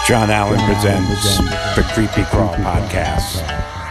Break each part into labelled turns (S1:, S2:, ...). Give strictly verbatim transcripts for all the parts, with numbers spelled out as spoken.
S1: John Allen presents the Creepy Crawl Podcast.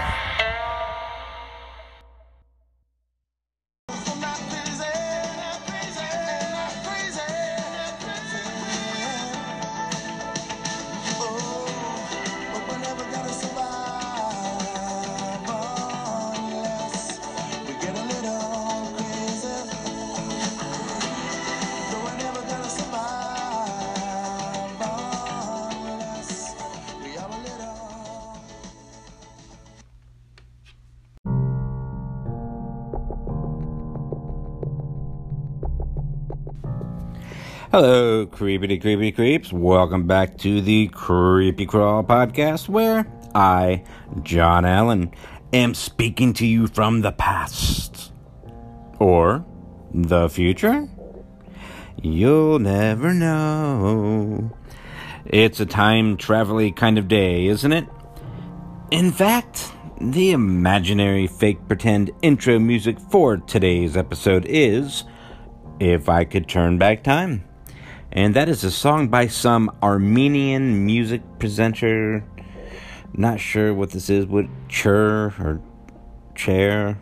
S1: Hello, creepity creepity creeps. Welcome back to the Creepy Crawl Podcast, where I, John Allen, am speaking to you from the past. Or the future? You'll never know. It's a time-travel-y kind of day, isn't it? In fact, the imaginary fake pretend intro music for today's episode is If I Could Turn Back Time. And that is a song by some Armenian music presenter. Not sure what this is. What Chur or Chair?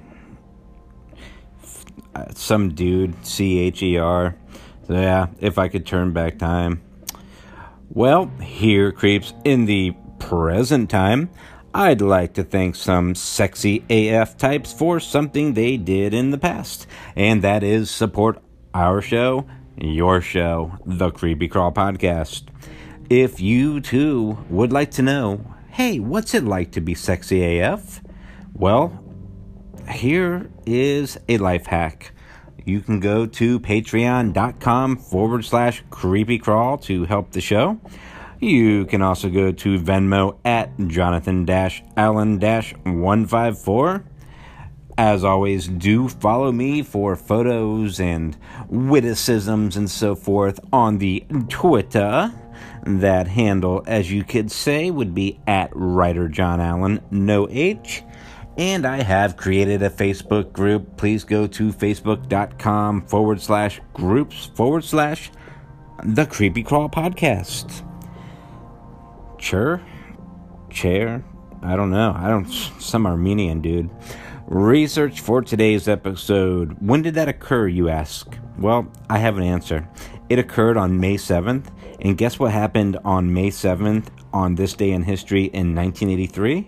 S1: Some dude. C H E R. So yeah, If I Could Turn Back Time. Well, here, creeps, in the present time, I'd like to thank some sexy A F types for something they did in the past. And that is support our show, your show, the Creepy Crawl Podcast. If you, too, would like to know, hey, what's it like to be sexy A F? Well, here is a life hack. You can go to patreon.com forward slash creepy crawl to help the show. You can also go to Venmo at Jonathan Allen one five four. As always, do follow me for photos and witticisms and so forth on the Twitter. That handle, as you could say, would be at Writer John Allen, no H. And I have created a Facebook group. Please go to facebook.com forward slash groups forward slash the Creepy Crawl Podcast. Chur? Chair? I don't know. I don't, some Armenian dude. Research for today's episode. When did that occur, you ask? Well, I have an answer. It occurred on May seventh, and guess what happened on May seventh on this day in history in nineteen eighty-three?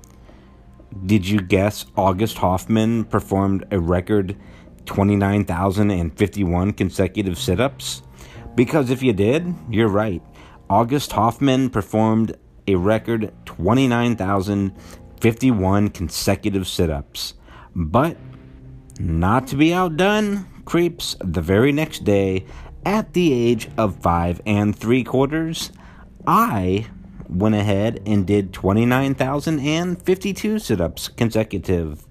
S1: Did you guess August Hoffman performed a record twenty-nine thousand fifty-one consecutive sit-ups? Because if you did, you're right. August Hoffman performed a record twenty-nine thousand fifty-one consecutive sit-ups. But, not to be outdone, creeps, the very next day, at the age of five and three quarters, I went ahead and did twenty-nine thousand fifty-two sit-ups consecutive.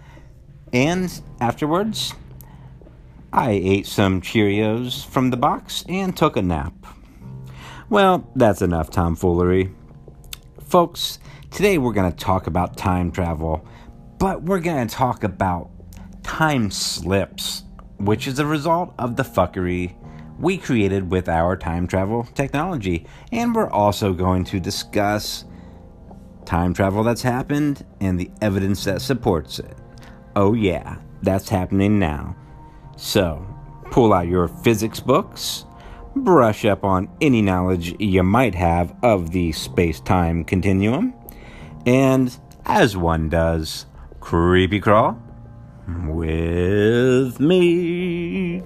S1: And afterwards, I ate some Cheerios from the box and took a nap. Well, that's enough tomfoolery. Folks, today we're going to talk about time travel, but we're going to talk about time slips, which is a result of the fuckery we created with our time travel technology. And we're also going to discuss time travel that's happened and the evidence that supports it. Oh yeah, that's happening now. So, pull out your physics books, brush up on any knowledge you might have of the space-time continuum, and, as one does, creepy crawl with me.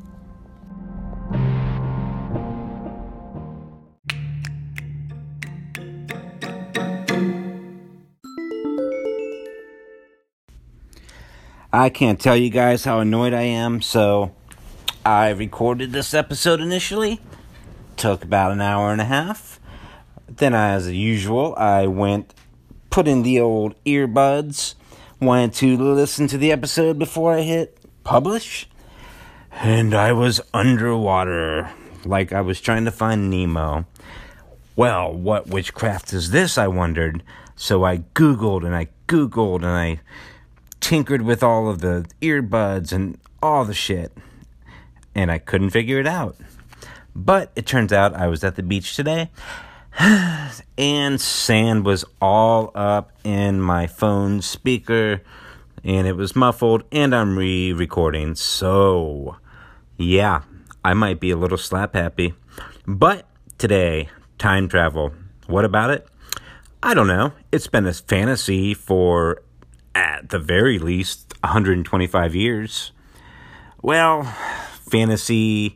S1: I can't tell you guys how annoyed I am, so I recorded this episode initially. Took about an hour and a half. Then, as usual, I went, put in the old earbuds, wanted to listen to the episode before I hit publish, and I was underwater, like I was trying to find Nemo. Well, what witchcraft is this, I wondered. So I Googled and I Googled and I tinkered with all of the earbuds and all the shit. And I couldn't figure it out. But it turns out I was at the beach today. and sand was all up in my phone speaker, and it was muffled, and I'm re-recording. So, yeah, I might be a little slap happy. But today, time travel. What about it? I don't know. It's been a fantasy for, at the very least, one hundred twenty-five years. Well, fantasy,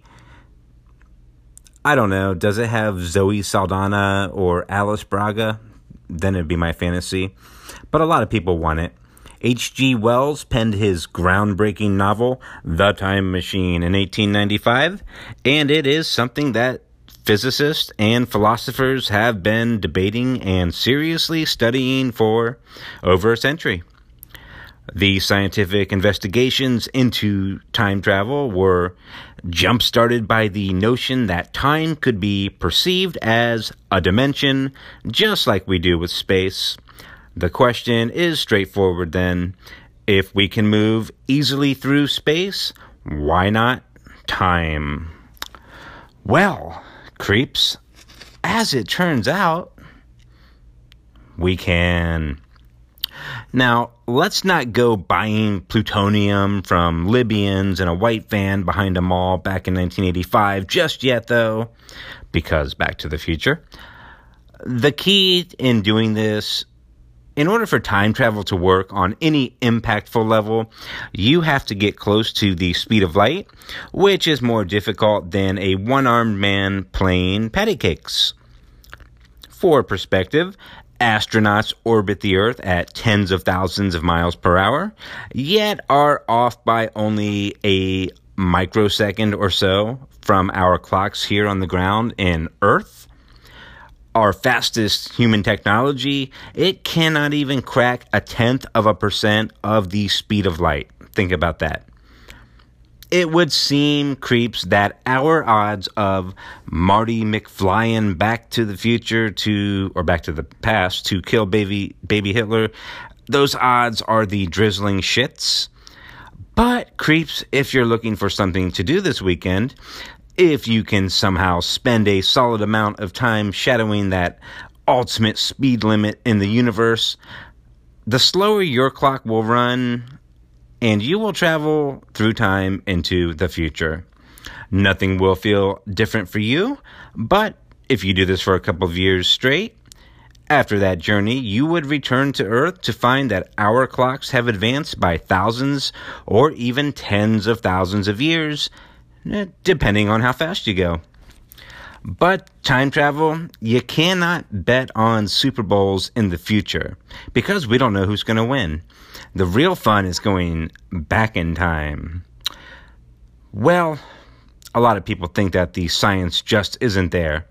S1: I don't know. Does it have Zoe Saldana or Alice Braga? Then it'd be my fantasy. But a lot of people want it. H G Wells penned his groundbreaking novel, The Time Machine, in eighteen ninety-five, and it is something that physicists and philosophers have been debating and seriously studying for over a century. The scientific investigations into time travel were jump-started by the notion that time could be perceived as a dimension, just like we do with space. The question is straightforward then. If we can move easily through space, why not time? Well, creeps, as it turns out, we can. Now, let's not go buying plutonium from Libyans in a white van behind a mall back in nineteen eighty-five just yet, though, because Back to the Future. The key in doing this, in order for time travel to work on any impactful level, you have to get close to the speed of light, which is more difficult than a one-armed man playing patty cakes. For perspective, astronauts orbit the Earth at tens of thousands of miles per hour, yet are off by only a microsecond or so from our clocks here on the ground in Earth. Our fastest human technology, it cannot even crack a tenth of a percent of the speed of light. Think about that. It would seem, creeps, that our odds of Marty McFlyin Back to the Future to, or Back to the Past to kill baby, baby Hitler, those odds are the drizzling shits. But, creeps, if you're looking for something to do this weekend, if you can somehow spend a solid amount of time shadowing that ultimate speed limit in the universe, the slower your clock will run, and you will travel through time into the future. Nothing will feel different for you, but if you do this for a couple of years straight, after that journey, you would return to Earth to find that our clocks have advanced by thousands or even tens of thousands of years, depending on how fast you go. But time travel, you cannot bet on Super Bowls in the future because we don't know who's going to win. The real fun is going back in time. Well, a lot of people think that the science just isn't there.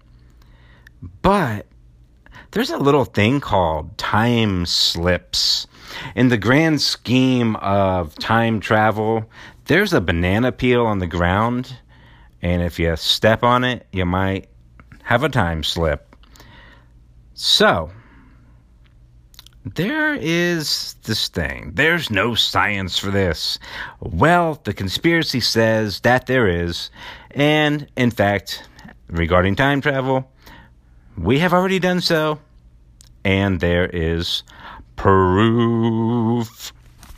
S1: But there's a little thing called time slips. In the grand scheme of time travel, there's a banana peel on the ground, and if you step on it, you might have a time slip. So, there is this thing. There's no science for this. Well, the conspiracy says that there is, and in fact, regarding time travel, we have already done so, and there is proof.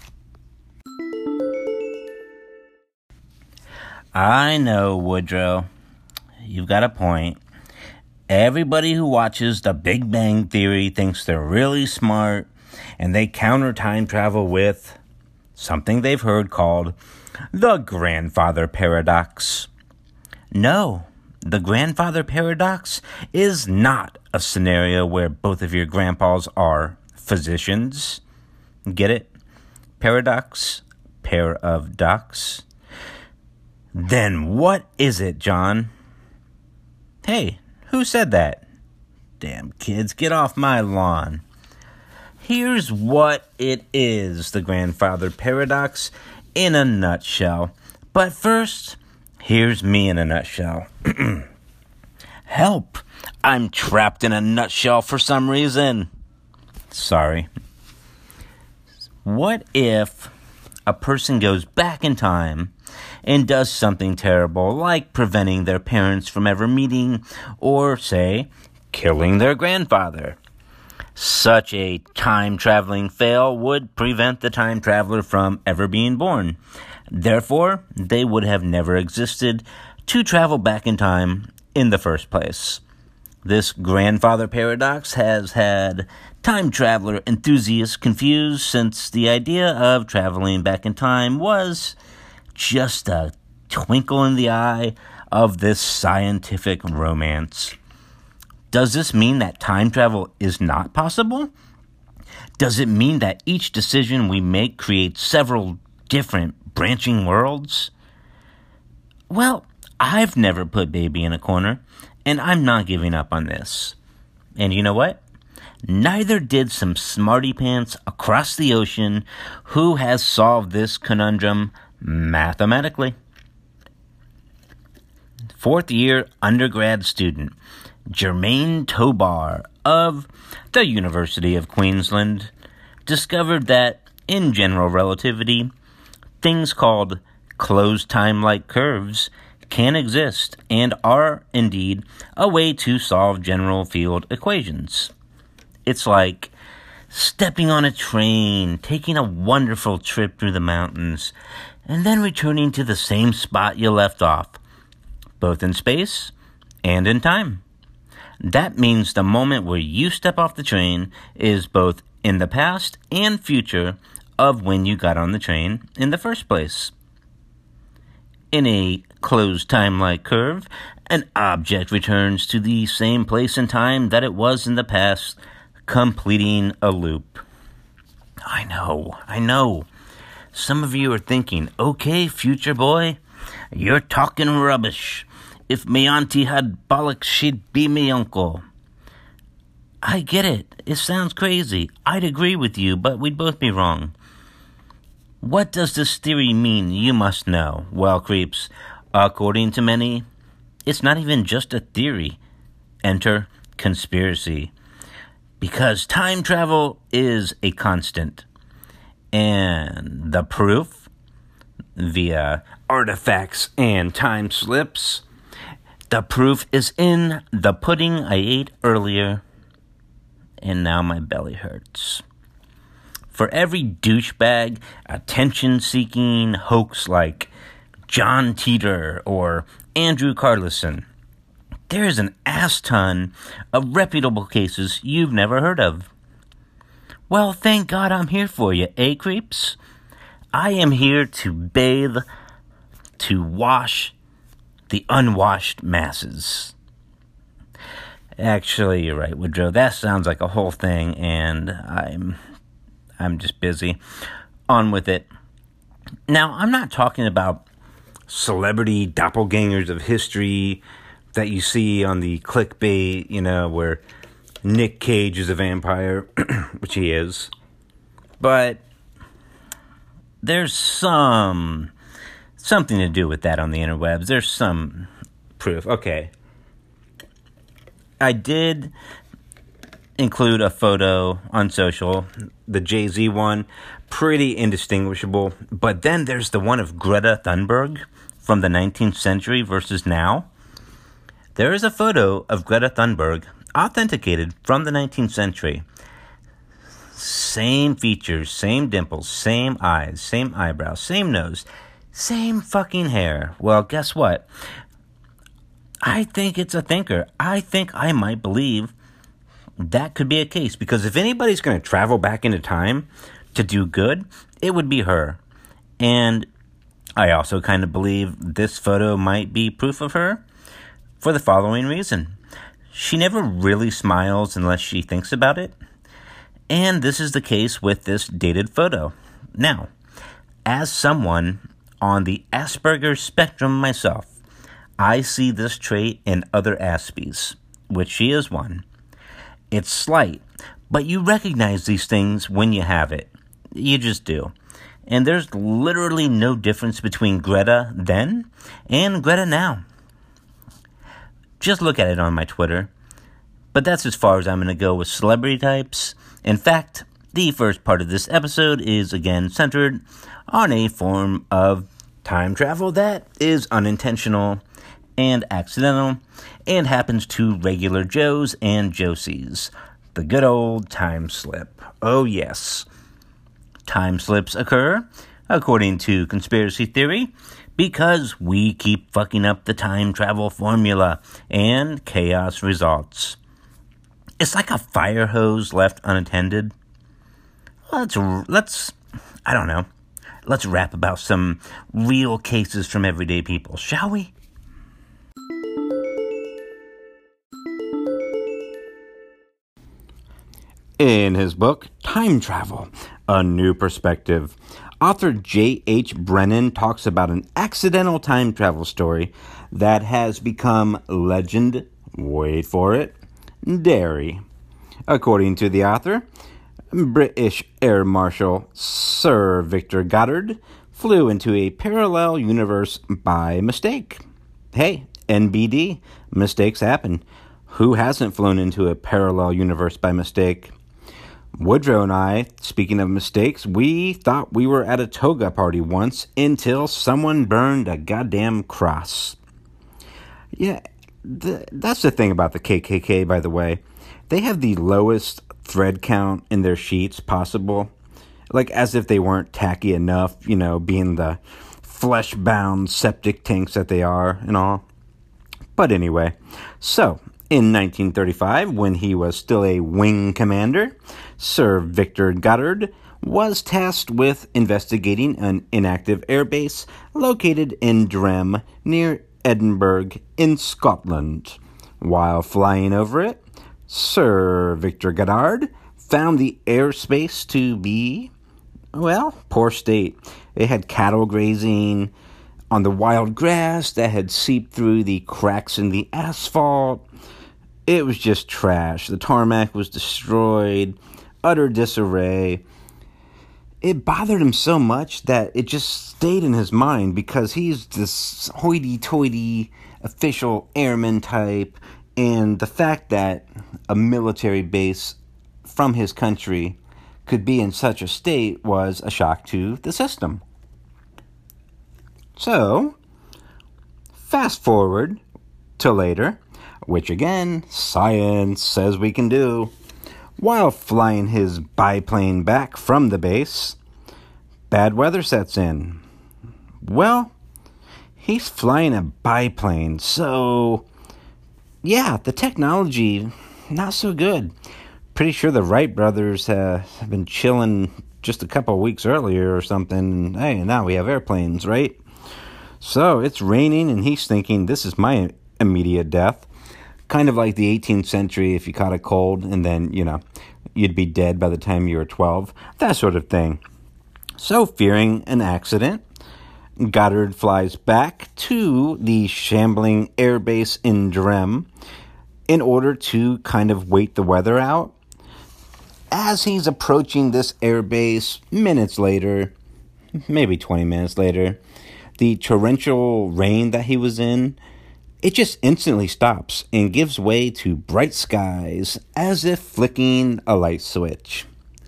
S1: I know, Woodrow. You've got a point. Everybody who watches The Big Bang Theory thinks they're really smart, and they counter time travel with something they've heard called the grandfather paradox. No, the grandfather paradox is not a scenario where both of your grandpas are physicians. Get it? Paradox, pair of ducks. Then what is it, John? Hey, who said that? Damn kids, get off my lawn. Here's what it is, the grandfather paradox, in a nutshell. But first, here's me in a nutshell. Help! I'm trapped in a nutshell for some reason. Sorry. What if a person goes back in time and does something terrible, like preventing their parents from ever meeting, or, say, killing their grandfather. Such a time-traveling fail would prevent the time traveler from ever being born. Therefore, they would have never existed to travel back in time in the first place. This grandfather paradox has had time traveler enthusiasts confused since the idea of traveling back in time was just a twinkle in the eye of this scientific romance. Does this mean that time travel is not possible? Does it mean that each decision we make creates several different branching worlds? Well, I've never put baby in a corner, and I'm not giving up on this. And you know what? Neither did some smarty pants across the ocean who has solved this conundrum mathematically. Fourth year undergrad student Germaine Tobar of the University of Queensland discovered that in general relativity, things called closed time-like curves can exist and are indeed a way to solve general field equations. It's like stepping on a train, taking a wonderful trip through the mountains, and then returning to the same spot you left off, both in space and in time. That means the moment where you step off the train is both in the past and future of when you got on the train in the first place. In a closed time-like curve, an object returns to the same place and time that it was in the past, completing a loop. I know, I know. Some of you are thinking, okay, future boy, you're talking rubbish. If me auntie had bollocks, she'd be me uncle. I get it. It sounds crazy. I'd agree with you, but we'd both be wrong. What does this theory mean? You must know. Well, creeps, according to many, it's not even just a theory. Enter conspiracy. Because time travel is a constant. And the proof, via artifacts and time slips, the proof is in the pudding I ate earlier, and now my belly hurts. For every douchebag, attention-seeking hoax like John Teeter or Andrew Carlson, there is an ass ton of reputable cases you've never heard of. Well, thank God I'm here for you, eh, creeps? I am here to bathe, to wash the unwashed masses. Actually, you're right, Woodrow. That sounds like a whole thing, and I'm I'm just busy. On with it. Now, I'm not talking about celebrity doppelgangers of history that you see on the clickbait, you know, where Nick Cage is a vampire, which he is. But there's some something to do with that on the interwebs. There's some proof. Okay. I did include a photo on social, the Jay-Z one, pretty indistinguishable. But then there's the one of Greta Thunberg from the nineteenth century versus now. There is a photo of Greta Thunberg authenticated from the nineteenth century. Same features, same dimples, same eyes, same eyebrows, same nose, same fucking hair. Well, guess what? I think it's a thinker. I think I might believe that could be a case. Because if anybody's going to travel back into time to do good, it would be her. And I also kind of believe this photo might be proof of her for the following reason. She never really smiles unless she thinks about it. And this is the case with this dated photo. Now, as someone on the Asperger's spectrum myself, I see this trait in other Aspies, which she is one. It's slight, but you recognize these things when you have it. You just do. And there's literally no difference between Greta then and Greta now. Just look at it on my Twitter. But that's as far as I'm going to go with celebrity types. In fact, the first part of this episode is again centered on a form of time travel that is unintentional
S2: and accidental, and happens to regular Joes and Josies. The good old time slip. Oh yes. Time slips occur, according to conspiracy theory, because we keep fucking up the time travel formula, and chaos results. It's like a fire hose left unattended. Let's, let's, I don't know, let's rap about some real cases from everyday people, shall we?
S1: In his book, Time Travel, A New Perspective, author J H Brennan talks about an accidental time travel story that has become legend, wait for it, dairy. According to the author, British Air Marshal Sir Victor Goddard flew into a parallel universe by mistake. Hey, N B D, mistakes happen. Who hasn't flown into a parallel universe by mistake? Woodrow and I, speaking of mistakes, we thought we were at a toga party once until someone burned a goddamn cross. Yeah, th- that's the thing about the K K K, by the way. They have the lowest thread count in their sheets possible. Like as if they weren't tacky enough, you know, being the flesh-bound septic tanks that they are and all. But anyway, so in nineteen thirty-five, when he was still a wing commander, Sir Victor Goddard was tasked with investigating an inactive airbase located in Drem near Edinburgh in Scotland. While flying over it, Sir Victor Goddard found the airspace to be, well, poor state. It had cattle grazing on the wild grass that had seeped through the cracks in the asphalt. It was just trash. The tarmac was destroyed, utter disarray. It bothered him so much that it just stayed in his mind because he's this hoity-toity official airman type, and the fact that a military base from his country could be in such a state was a shock to the system. So, fast forward to later, which again, science says we can do. While flying his biplane back from the base, bad weather sets in. Well, he's flying a biplane, so yeah, the technology, not so good. Pretty sure the Wright brothers uh, have been chilling just a couple of weeks earlier or something. Hey, now we have airplanes, right? So it's raining, and he's thinking, this is my immediate death. Kind of like the eighteenth century if you caught a cold and then, you know, you'd be dead by the time you were twelve. That sort of thing. So, fearing an accident, Goddard flies back to the shambling airbase in Drem in order to kind of wait the weather out. As he's approaching this airbase, minutes later, maybe twenty minutes later, the torrential rain that he was in, it just instantly stops and gives way to bright skies, as if flicking a light switch.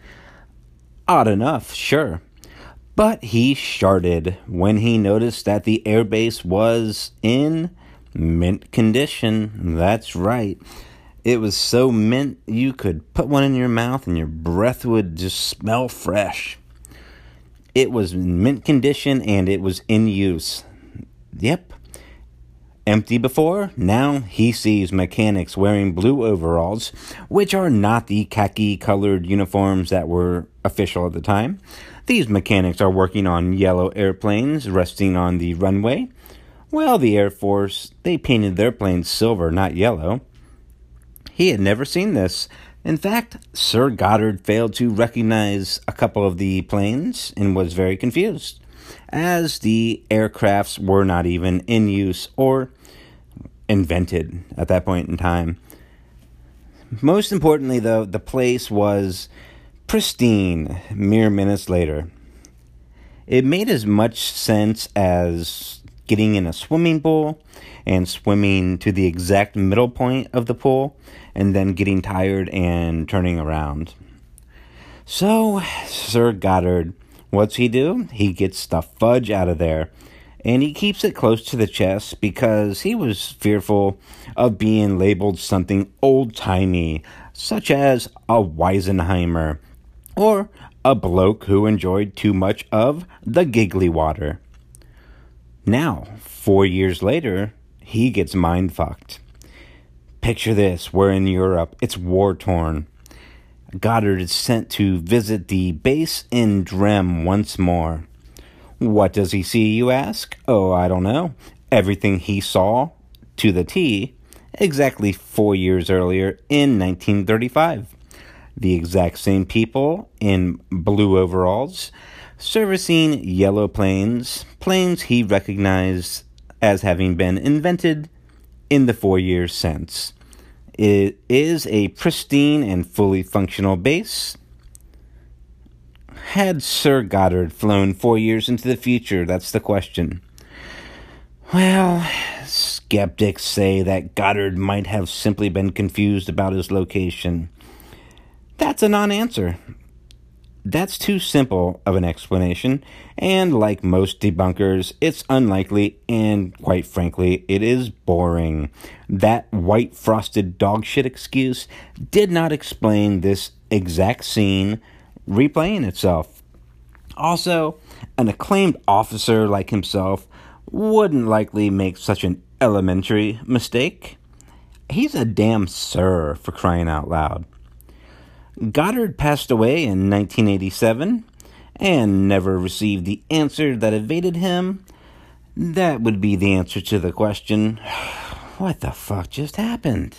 S1: Odd enough, sure. But he sharded when he noticed that the airbase was in mint condition. That's right. It was so mint you could put one in your mouth and your breath would just smell fresh. It was in mint condition and it was in use. Yep. Empty before, now he sees mechanics wearing blue overalls, which are not the khaki-colored uniforms that were official at the time. These mechanics are working on yellow airplanes resting on the runway. Well, the Air Force, they painted their planes silver, not yellow. He had never seen this. In fact, Sir Goddard failed to recognize a couple of the planes and was very confused, as the aircrafts were not even in use or invented at that point in time. Most importantly, though, the place was pristine mere minutes later. It made as much sense as getting in a swimming pool and swimming to the exact middle point of the pool and then getting tired and turning around. So, Sir Goddard, what's he do? He gets the fudge out of there and he keeps it close to the chest because he was fearful of being labeled something old-timey, such as a Weisenheimer, or a bloke who enjoyed too much of the giggly water. Now, four years later, he gets mind-fucked. Picture this, we're in Europe, it's war-torn. Goddard is sent to visit the base in Drem once more. What does he see, you ask? Oh, I don't know. Everything he saw, to the T, exactly four years earlier in nineteen thirty-five. The exact same people in blue overalls, servicing yellow planes, planes he recognized as having been invented in the four years since. It is a pristine and fully functional base. Had Sir Goddard flown four years into the future? That's the question. Well, skeptics say that Goddard might have simply been confused about his location. That's a non-answer. That's too simple of an explanation, and like most debunkers, it's unlikely, and quite frankly, it is boring. That white frosted dogshit excuse did not explain this exact scene replaying itself. Also, an acclaimed officer like himself wouldn't likely make such an elementary mistake. He's a damn sir, for crying out loud. Goddard passed away in nineteen eighty-seven and never received the answer that evaded him. That would be the answer to the question, what the fuck just happened?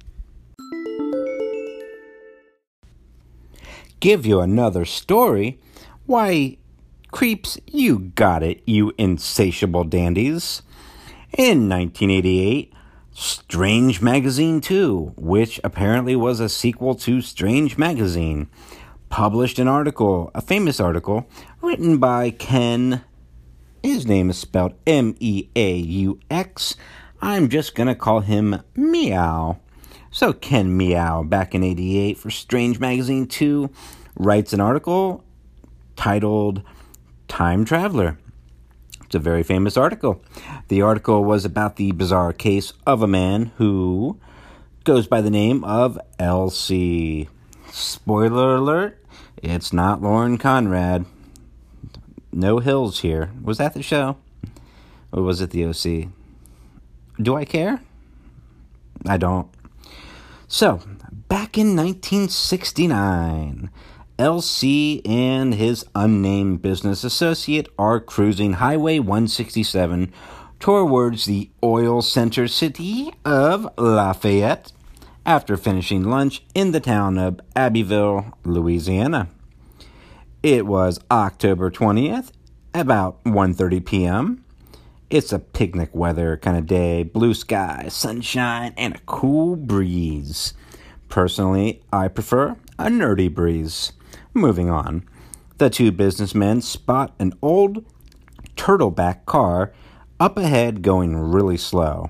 S1: Give you another story? Why, creeps, you got it, you insatiable dandies. In nineteen eighty-eight, Strange Magazine two, which apparently was a sequel to Strange Magazine, published an article, a famous article, written by Ken, his name is spelled M E A U X, I'm just gonna call him Meow. So Ken Meow, back in eighty-eight for Strange Magazine two, writes an article titled Time Traveler. It's a very famous article. The article was about the bizarre case of a man who goes by the name of L C. Spoiler alert, it's not Lauren Conrad. No Hills here. Was that the show? Or was it the O C? Do I care? I don't. So, back in nineteen sixty-nine, L C and his unnamed business associate are cruising Highway one sixty-seven towards the oil center city of Lafayette after finishing lunch in the town of Abbeville, Louisiana. It was October twentieth, about one thirty p.m. It's a picnic weather kind of day, blue sky, sunshine, and a cool breeze. Personally, I prefer a nerdy breeze. Moving on, the two businessmen spot an old turtleback car up ahead going really slow.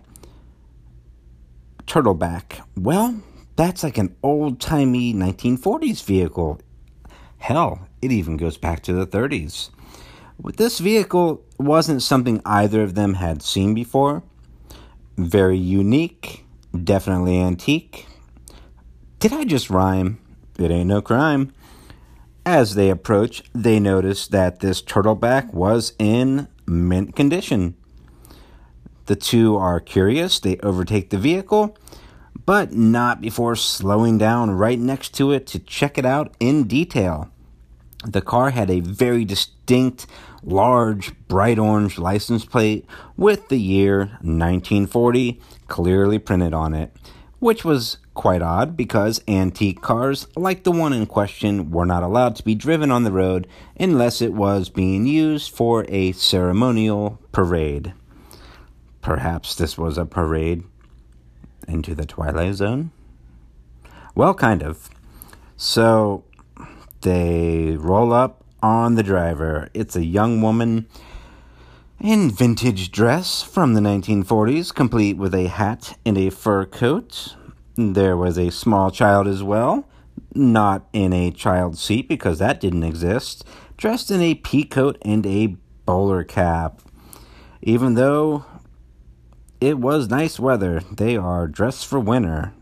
S1: Turtleback, well, that's like an old-timey nineteen forties vehicle. Hell, it even goes back to the thirties. This vehicle wasn't something either of them had seen before. Very unique, definitely antique. Did I just rhyme? It ain't no crime. As they approach, they notice that this turtleback was in mint condition. The two are curious. They overtake the vehicle, but not before slowing down right next to it to check it out in detail. The car had a very distinct, large, bright orange license plate with the year nineteen forty clearly printed on it, which was quite odd because antique cars like the one in question were not allowed to be driven on the road unless it was being used for a ceremonial parade. Perhaps this was a parade into the Twilight Zone? Well, kind of. So they roll up on the driver. It's a young woman in vintage dress from the nineteen forties, complete with a hat and a fur coat. There was a small child as well, not in a child seat because that didn't exist, dressed in a pea coat and a bowler cap. Even though it was nice weather, they are dressed for winter.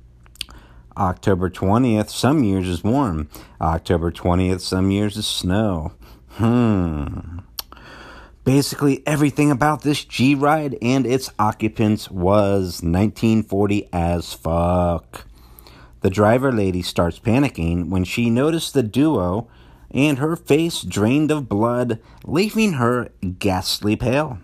S1: October twentieth, some years is warm. October twentieth, some years is snow. Hmm. Basically, everything about this G-Ride and its occupants was nineteen forty as fuck. The driver lady starts panicking when she noticed the duo and her face drained of blood, leaving her ghastly pale.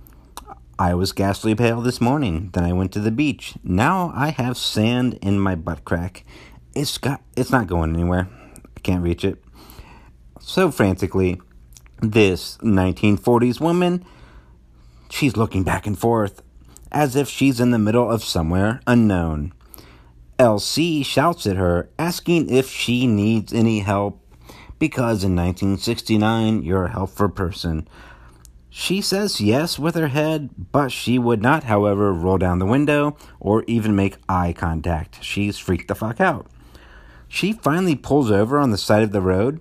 S1: I was ghastly pale this morning. Then I went to the beach. Now I have sand in my butt crack. It's got, it's not going anywhere. I can't reach it. So frantically, this nineteen forties woman, she's looking back and forth as if she's in the middle of somewhere unknown. L C shouts at her, asking if she needs any help, because in nineteen sixty-nine, you're a helpful person. She says yes with her head, but she would not, however, roll down the window or even make eye contact. She's freaked the fuck out. She finally pulls over on the side of the road.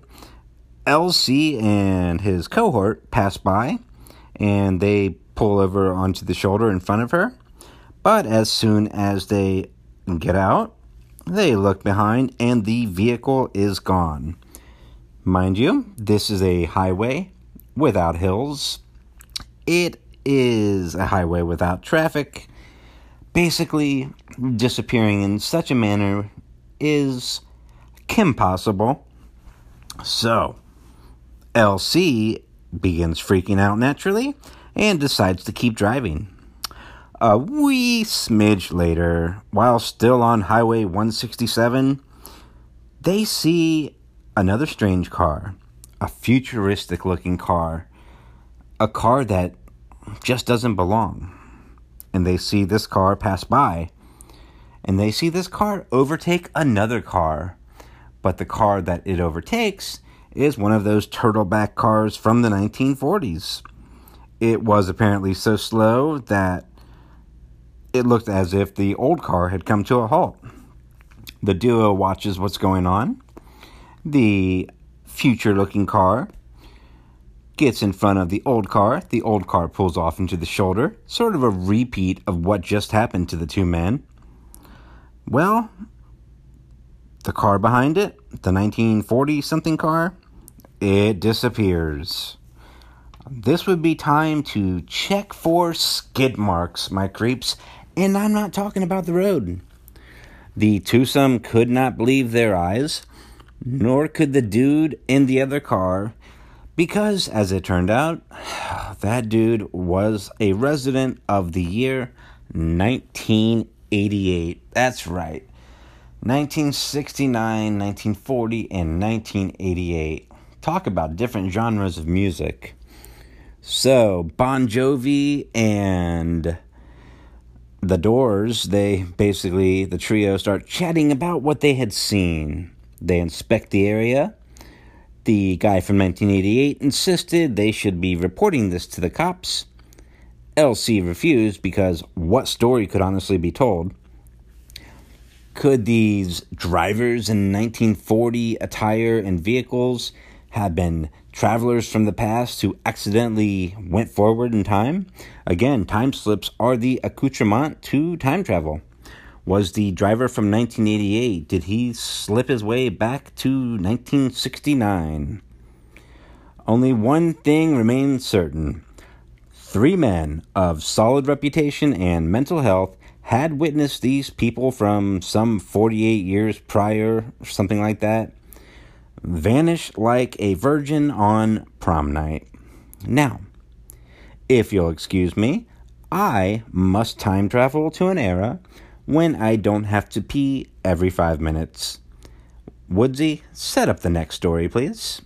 S1: L C and his cohort pass by, and they pull over onto the shoulder in front of her. But as soon as they get out, they look behind, and the vehicle is gone. Mind you, this is a highway without hills. It is a highway without traffic. Basically, disappearing in such a manner is impossible. So, L C begins freaking out naturally and decides to keep driving. A wee smidge later, while still on Highway one sixty-seven, they see another strange car, a futuristic-looking car, a car that just doesn't belong. And they see this car pass by, and they see this car overtake another car. But the car that it overtakes is one of those turtleback cars from the nineteen forties. It was apparently so slow that it looked as if the old car had come to a halt. The duo watches what's going on. The future-looking car gets in front of the old car. The old car pulls off into the shoulder. Sort of a repeat of what just happened to the two men. Well, the car behind it, the nineteen forty-something car, it disappears. This would be time to check for skid marks, my creeps. And I'm not talking about the road. The twosome could not believe their eyes, nor could the dude in the other car, because, as it turned out, that dude was a resident of the year nineteen eighty-eight. That's right. nineteen sixty-nine, nineteen forty, and nineteen eighty-eight. Talk about different genres of music. So, Bon Jovi and the Doors, they basically, the trio, start chatting about what they had seen. They inspect the area. The guy from nineteen eighty-eight insisted they should be reporting this to the cops. L C refused because what story could honestly be told? Could these drivers in nineteen forty attire and vehicles have been travelers from the past who accidentally went forward in time? Again, time slips are the accoutrement to time travel. Was the driver from nineteen eighty-eight, did he slip his way back to nineteen sixty-nine? Only one thing remains certain. Three men of solid reputation and mental health had witnessed these people from some forty-eight years prior, or something like that, vanish like a virgin on prom night. Now, if you'll excuse me, I must time travel to an era when I don't have to pee every five minutes. Woodsy, set up the next story, please.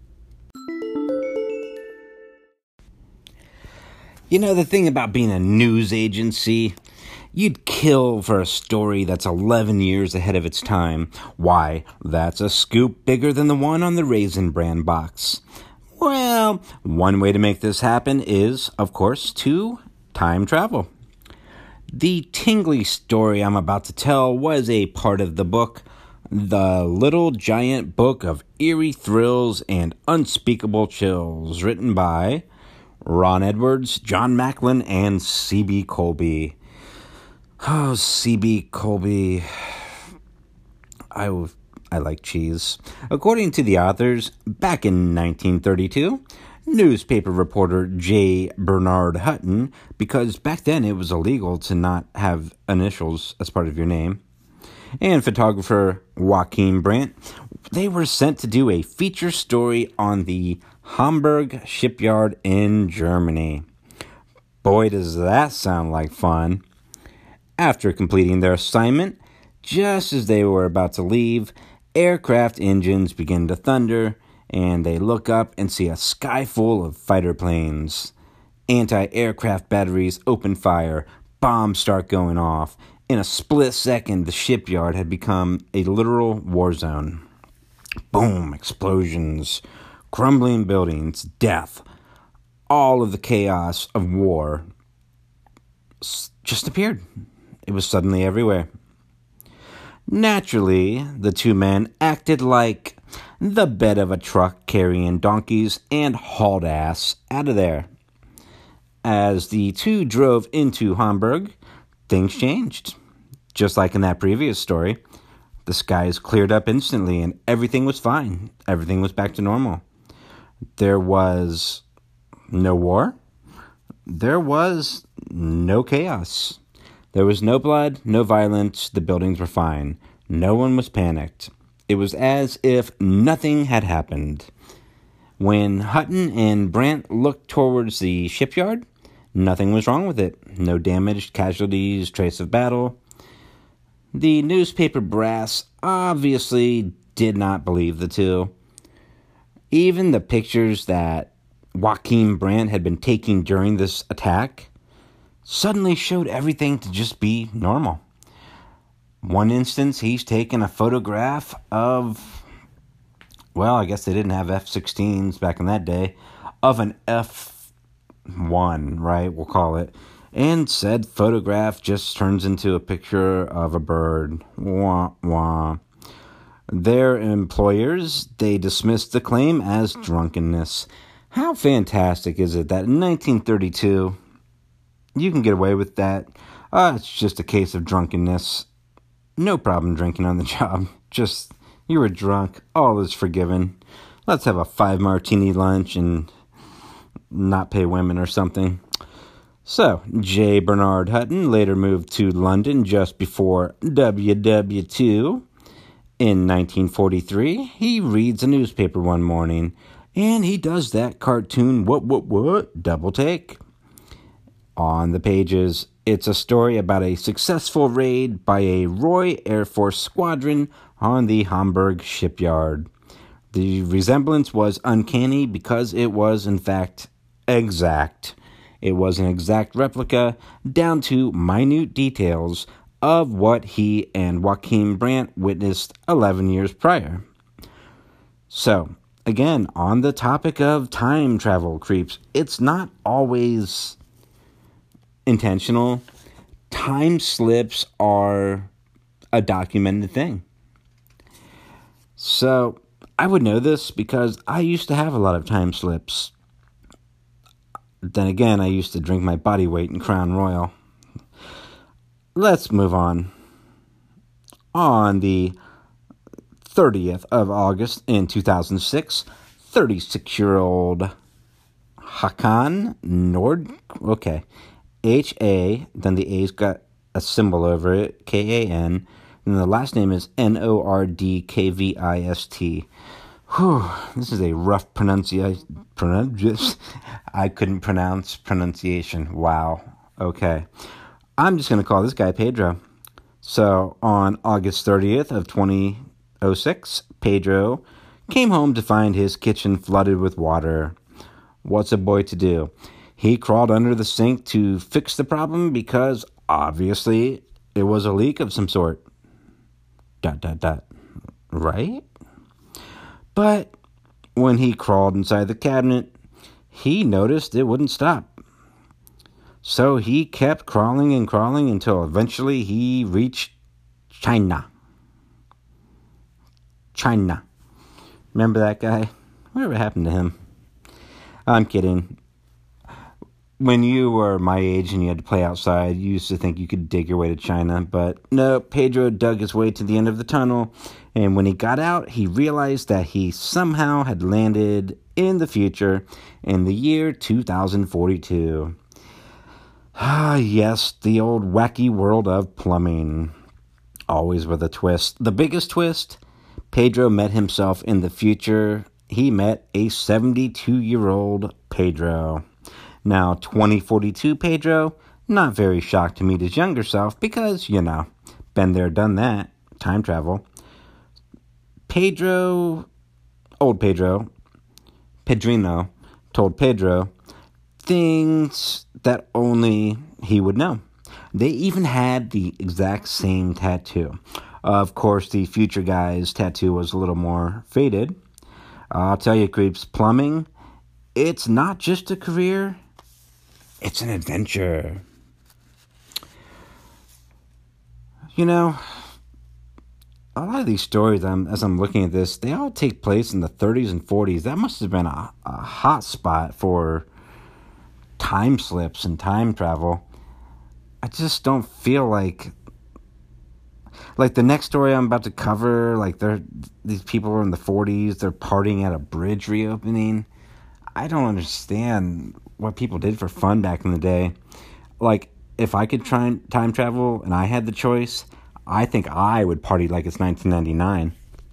S1: You know, the thing about being a news agency, you'd kill for a story that's eleven years ahead of its time. Why, that's a scoop bigger than the one on the Raisin Bran box. Well, one way to make this happen is, of course, to time travel. The tingly story I'm about to tell was a part of the book, The Little Giant Book of Eerie Thrills and Unspeakable Chills, written by Ron Edwards, John Macklin, and C B. Colby. Oh, C B. Colby. I, I like cheese. According to the authors, back in nineteen thirty-two, newspaper reporter J. Bernard Hutton, because back then it was illegal to not have initials as part of your name, and photographer Joachim Brandt, they were sent to do a feature story on the Hamburg shipyard in Germany. Boy, does that sound like fun. After completing their assignment, just as they were about to leave, aircraft engines begin to thunder, and they look up and see a sky full of fighter planes. Anti-aircraft batteries open fire, bombs start going off. In a split second, the shipyard had become a literal war zone. Boom, explosions, crumbling buildings, death. All of the chaos of war just appeared. It was suddenly everywhere. Naturally, the two men acted like the bed of a truck carrying donkeys and hauled ass out of there. As the two drove into Hamburg, things changed. Just like in that previous story, the skies cleared up instantly and everything was fine. Everything was back to normal. There was no war. There was no chaos. There was no blood, no violence. The buildings were fine. No one was panicked. It was as if nothing had happened. When Hutton and Brandt looked towards the shipyard, nothing was wrong with it. No damaged casualties, trace of battle. The newspaper brass obviously did not believe the two. Even the pictures that Joachim Brandt had been taking during this attack suddenly showed everything to just be normal. One instance, he's taken a photograph of, well, I guess they didn't have F sixteens back in that day, of an F one, right, we'll call it. And said photograph just turns into a picture of a bird. Wah, wah. Their employers, they dismissed the claim as drunkenness. How fantastic is it that in nineteen thirty-two, you can get away with that? Uh, it's just a case of drunkenness. No problem drinking on the job. Just, you were drunk. All is forgiven. Let's have a five martini lunch and not pay women or something. So, J. Bernard Hutton later moved to London just before W W two. In nineteen forty-three, he reads a newspaper one morning, and he does that cartoon what, what, what, double take. On the pages, it's a story about a successful raid by a Royal Air Force squadron on the Hamburg shipyard. The resemblance was uncanny because it was, in fact, exact. It was an exact replica, down to minute details, of what he and Joachim Brandt witnessed eleven years prior. So, again, on the topic of time travel creeps, it's not always intentional. Time slips are a documented thing. So, I would know this because I used to have a lot of time slips. Then again, I used to drink my body weight in Crown Royal. Let's move on. On the thirtieth of August in two thousand six, thirty-six-year-old Hakan Nord... Okay. H A, then the A's got a symbol over it, K A N, and the last name is N O R D K V I S T. Whew, this is a rough pronunciation. Pronun- I couldn't pronounce pronunciation. Wow. Okay. I'm just going to call this guy Pedro. So, on August thirtieth of twenty oh six, Pedro came home to find his kitchen flooded with water. What's a boy to do? He crawled under the sink to fix the problem because, obviously, it was a leak of some sort. Dot, dot, dot. Right? But when he crawled inside the cabinet, he noticed it wouldn't stop. So he kept crawling and crawling until eventually he reached China. China. Remember that guy? Whatever happened to him? I'm kidding. when you were my age and you had to play outside, you used to think you could dig your way to China. But no, Pedro dug his way to the end of the tunnel. And when he got out, he realized that he somehow had landed in the future in the year two thousand forty-two. Ah, yes, the old wacky world of plumbing. Always with a twist. The biggest twist? Pedro met himself in the future. He met a seventy-two-year-old Pedro. Now, twenty forty-two Pedro, not very shocked to meet his younger self because, you know, been there, done that, time travel. Pedro, old Pedro, Pedrino, told Pedro things that only he would know. They even had the exact same tattoo. Of course, the future guy's tattoo was a little more faded. I'll tell you, creeps, plumbing, it's not just a career, it's an adventure. You know, a lot of these stories, I'm, as I'm looking at this, they all take place in the thirties and forties. That must have been a, a hot spot for time slips and time travel. I just don't feel like... Like the next story I'm about to cover, like they're these people are in the forties, they're partying at a bridge reopening. I don't understand what people did for fun back in the day. Like, if I could try and time travel and I had the choice, I think I would party like it's nineteen ninety-nine.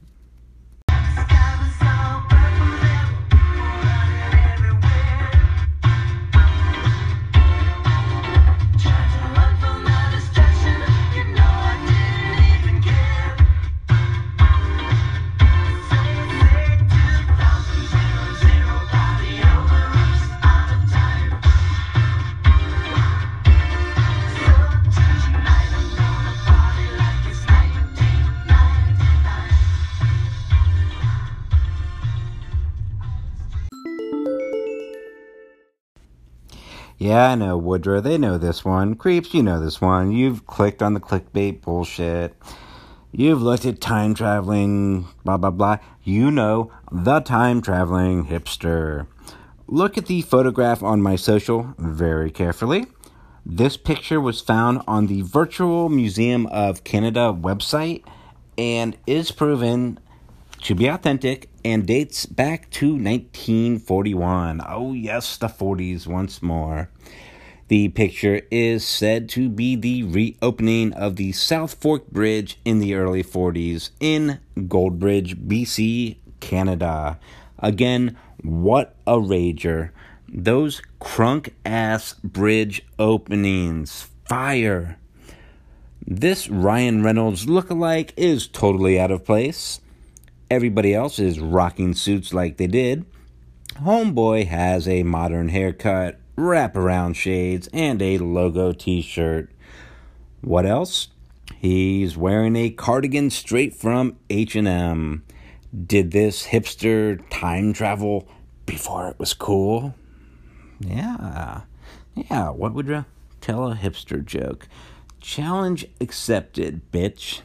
S1: Yeah, I know, Woodrow. They know this one. Creeps, you know this one. You've clicked on the clickbait bullshit. You've looked at time traveling, blah, blah, blah. You know the time traveling hipster. Look at the photograph on my social very carefully. This picture was found on the Virtual Museum of Canada website and is proven to be authentic and dates back to nineteen forty-one. Oh yes, the forties once more. The picture is said to be the reopening of the South Fork Bridge in the early forties in Goldbridge, B C, Canada. Again, what a rager. Those crunk-ass bridge openings. Fire. This Ryan Reynolds lookalike is totally out of place. Everybody else is rocking suits like they did. Homeboy has a modern haircut, wraparound shades, and a logo t-shirt. What else? He's wearing a cardigan straight from H and M. Did this hipster time travel before it was cool? Yeah. Yeah, what would you tell a hipster joke? Challenge accepted, bitch.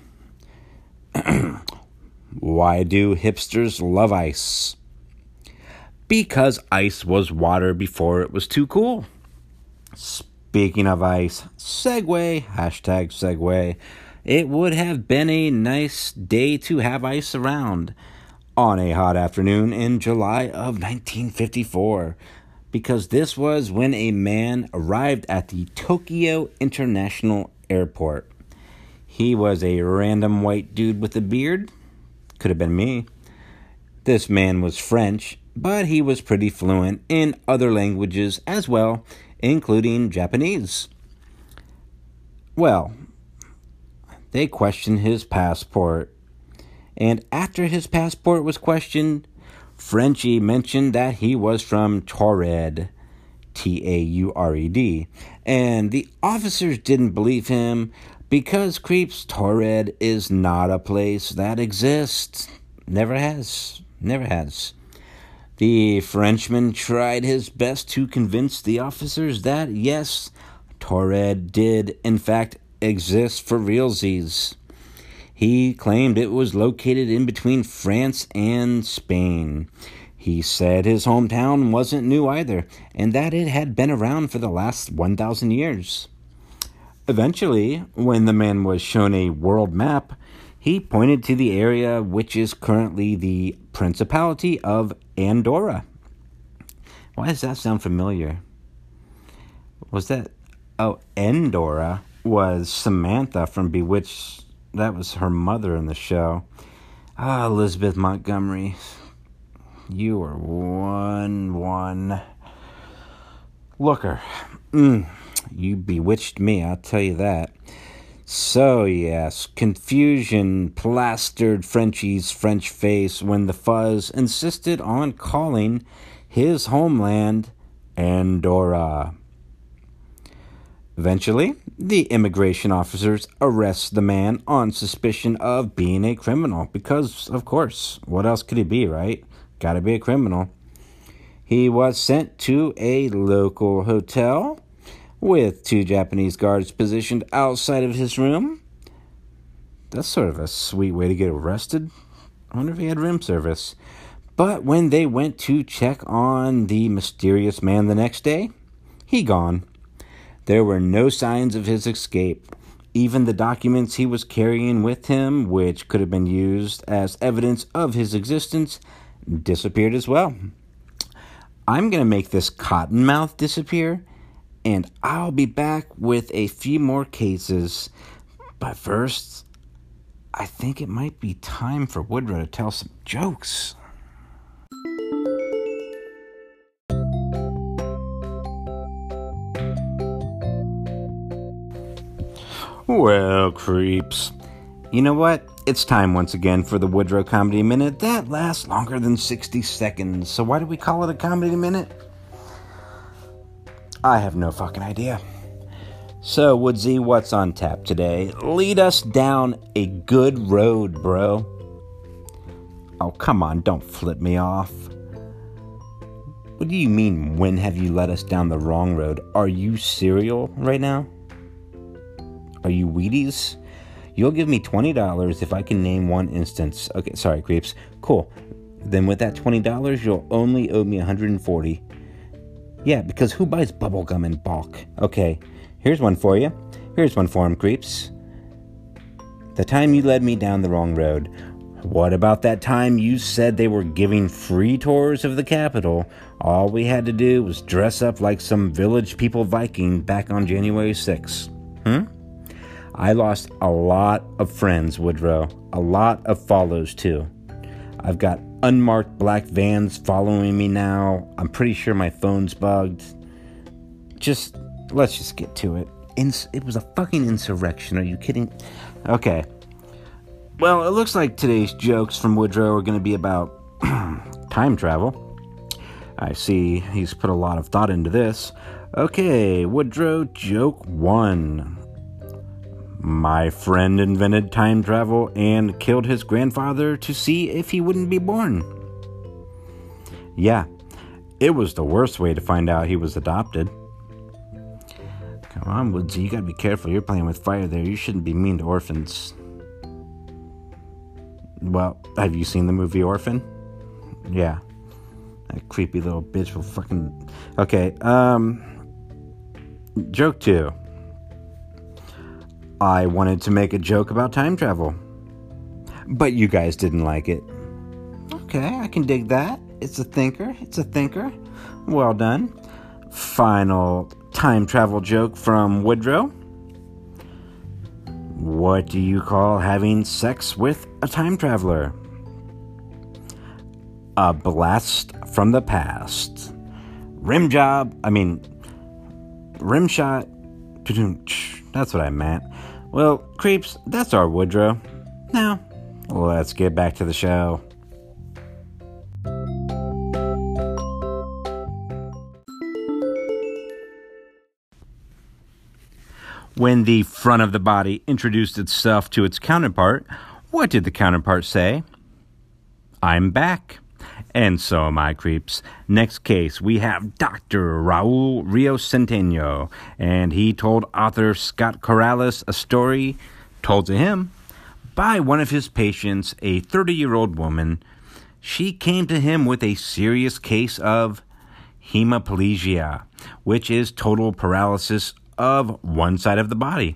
S1: Why do hipsters love ice? Because ice was water before it was too cool. Speaking of ice, segue, hashtag segue. It would have been a nice day to have ice around on a hot afternoon in July of nineteen fifty-four, because this was when a man arrived at the Tokyo International Airport. He was a random white dude with a beard. Could have been me. This man was French, but he was pretty fluent in other languages as well, including Japanese. Well, they questioned his passport, and after his passport was questioned, Frenchie mentioned that he was from Taured, T A U R E D, and the officers didn't believe him because, creeps, Taured is not a place that exists. Never has. Never has. The Frenchman tried his best to convince the officers that, yes, Taured did, in fact, exist for realsies. He claimed it was located in between France and Spain. He said his hometown wasn't new either, and that it had been around for the last one thousand years. Eventually, when the man was shown a world map, he pointed to the area which is currently the Principality of Andorra. Why does that sound familiar? Was that... Oh, Andorra was Samantha from Bewitched. That was her mother in the show. Ah, Elizabeth Montgomery. You are one, one. Looker. Mm, you bewitched me, I'll tell you that. So, yes, confusion plastered Frenchie's French face when the fuzz insisted on calling his homeland Andorra. Eventually, the immigration officers arrest the man on suspicion of being a criminal because, of course, what else could he be, right? Gotta be a criminal. He was sent to a local hotel with two Japanese guards positioned outside of his room. That's sort of a sweet way to get arrested. I wonder if he had room service. But when they went to check on the mysterious man the next day, he gone. There were no signs of his escape. Even the documents he was carrying with him, which could have been used as evidence of his existence, disappeared as well. I'm going to make this cottonmouth disappear, and I'll be back with a few more cases. But first, I think it might be time for Woodrow to tell some jokes. Well, creeps. You know what? It's time once again for the Woodrow Comedy Minute. That lasts longer than sixty seconds. So why do we call it a Comedy Minute? I have no fucking idea. So, Woodsy, what's on tap today? Lead us down a good road, bro. Oh, come on, don't flip me off. What do you mean, when have you led us down the wrong road? Are you cereal right now? Are you Wheaties? You'll give me twenty dollars if I can name one instance. Okay, sorry, creeps. Cool. Then with that twenty dollars, you'll only owe me one hundred forty dollars. Yeah, because who buys bubblegum in bulk? Okay, here's one for you. Here's one for him, creeps. The time you led me down the wrong road. What about that time you said they were giving free tours of the Capitol? All we had to do was dress up like some Village People Viking back on January sixth. Hmm? I lost a lot of friends, Woodrow. A lot of follows, too. I've got unmarked black vans following me now. I'm pretty sure my phone's bugged. Just, let's just get to it. Ins- it was a fucking insurrection. Are you kidding? Okay. Well, it looks like today's jokes from Woodrow are going to be about time travel. I see he's put a lot of thought into this. Okay, Woodrow, joke one. My friend invented time travel and killed his grandfather to see if he wouldn't be born. Yeah, it was the worst way to find out he was adopted. Come on, Woodsy, you gotta be careful. You're playing with fire there. You shouldn't be mean to orphans. Well, have you seen the movie Orphan? Yeah. That creepy little bitch will fucking... Okay, um... joke two. I wanted to make a joke about time travel, but you guys didn't like it. Okay, I can dig that. It's a thinker. It's a thinker. Well done. Final time travel joke from Woodrow. What do you call having sex with a time traveler? A blast from the past. Rim job. I mean, rim shot. That's what I meant. Well, creeps, that's our Woodrow. Now, let's get back to the show. When the front of the body introduced itself to its counterpart, what did the counterpart say? I'm back. And so am I, creeps. Next case, we have Doctor Raul Rio Centeno, and he told author Scott Corrales a story told to him by one of his patients, a thirty-year-old woman. she came to him with a serious case of hemiplegia, which is total paralysis of one side of the body.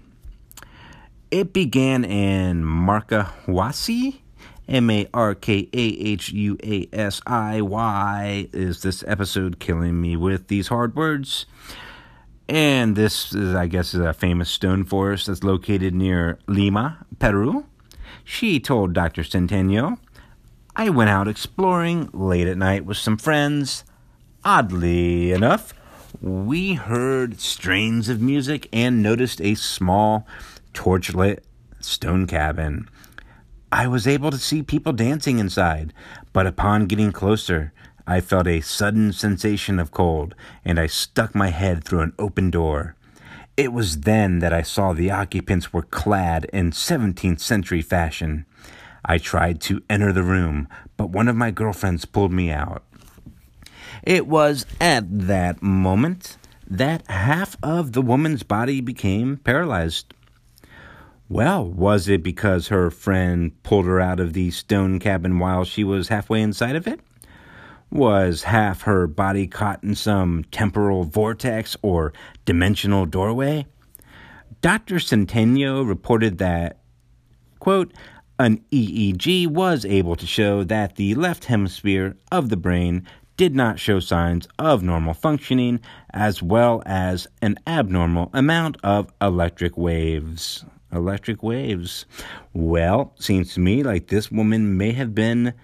S1: It began in Markahuasi, M A R K A H U A S I. Why is this episode killing me with these hard words? And this is, I guess, is a famous stone forest that's located near Lima, Peru. She told Doctor Centeno, "I went out exploring late at night with some friends. Oddly enough, we heard strains of music and noticed a small torchlit stone cabin. I was able to see people dancing inside, but upon getting closer, I felt a sudden sensation of cold, and I stuck my head through an open door. It was then that I saw the occupants were clad in seventeenth century fashion. I tried to enter the room, but one of my girlfriends pulled me out. It was at that moment that half of the woman's body became paralyzed." Well, was it because her friend pulled her out of the stone cabin while she was halfway inside of it? Was half her body caught in some temporal vortex or dimensional doorway? Doctor Centeno reported that, quote, "An E E G was able to show that the left hemisphere of the brain did not show signs of normal functioning, as well as an abnormal amount of electric waves." Electric waves. Well, seems to me like this woman may have been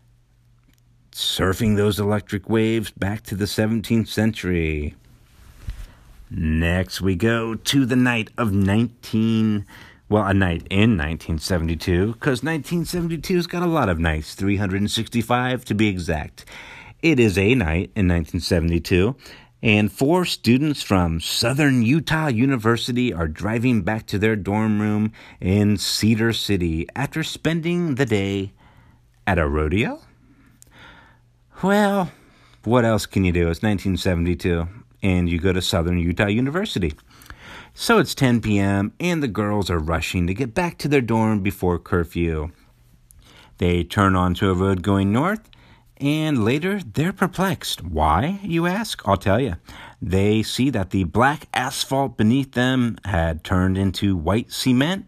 S1: surfing those electric waves back to the seventeenth century. Next we go to the night of nineteen, well, a night in nineteen seventy-two, because nineteen seventy-two's got a lot of nights, three hundred sixty-five to be exact. It is a night in nineteen seventy-two, and four students from Southern Utah University are driving back to their dorm room in Cedar City after spending the day at a rodeo. Well, what else can you do? It's nineteen seventy-two, and you go to Southern Utah University. So it's ten p.m., and the girls are rushing to get back to their dorm before curfew. They turn onto a road going north, and later they're perplexed. Why, you ask? I'll tell you. They see that the black asphalt beneath them had turned into white cement,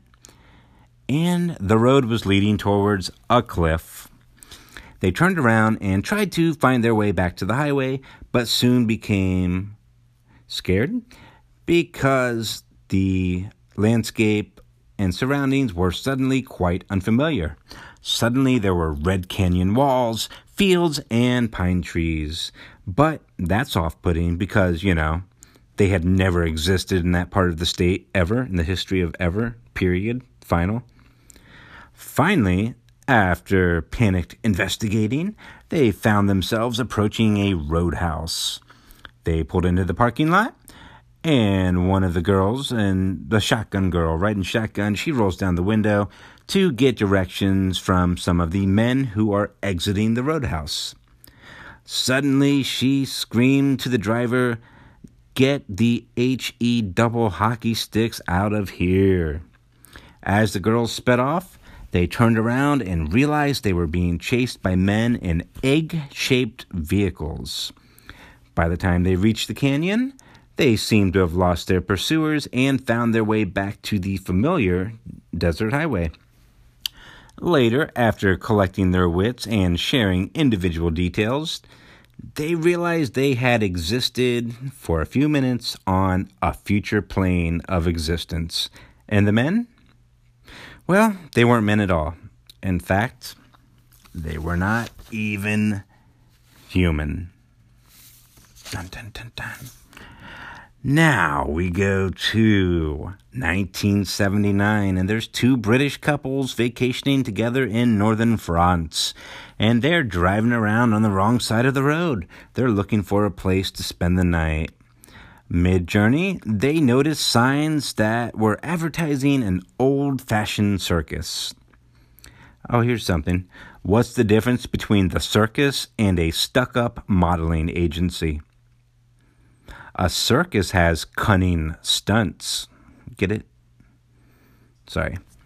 S1: and the road was leading towards a cliff. They turned around and tried to find their way back to the highway, but soon became scared because the landscape and surroundings were suddenly quite unfamiliar. Suddenly there were Red Canyon walls, fields, and pine trees. But that's off-putting because, you know, they had never existed in that part of the state ever, in the history of ever, period, final. Finally, after panicked investigating, they found themselves approaching a roadhouse. They pulled into the parking lot, and one of the girls, and the shotgun girl riding shotgun, she rolls down the window to get directions from some of the men who are exiting the roadhouse. Suddenly, she screamed to the driver, "Get the H E double hockey sticks out of here." As the girls sped off, they turned around and realized they were being chased by men in egg-shaped vehicles. By the time they reached the canyon, they seemed to have lost their pursuers and found their way back to the familiar desert highway. Later, after collecting their wits and sharing individual details, they realized they had existed for a few minutes on a future plane of existence. And the men? Well, they weren't men at all. In fact, they were not even human. Dun, dun, dun, dun. Now we go to nineteen seventy-nine, and there's two British couples vacationing together in northern France, and they're driving around on the wrong side of the road. They're looking for a place to spend the night. Mid-journey, they noticed signs that were advertising an old-fashioned circus. Oh, here's something. What's the difference between the circus and a stuck-up modeling agency? A circus has cunning stunts. Get it? Sorry.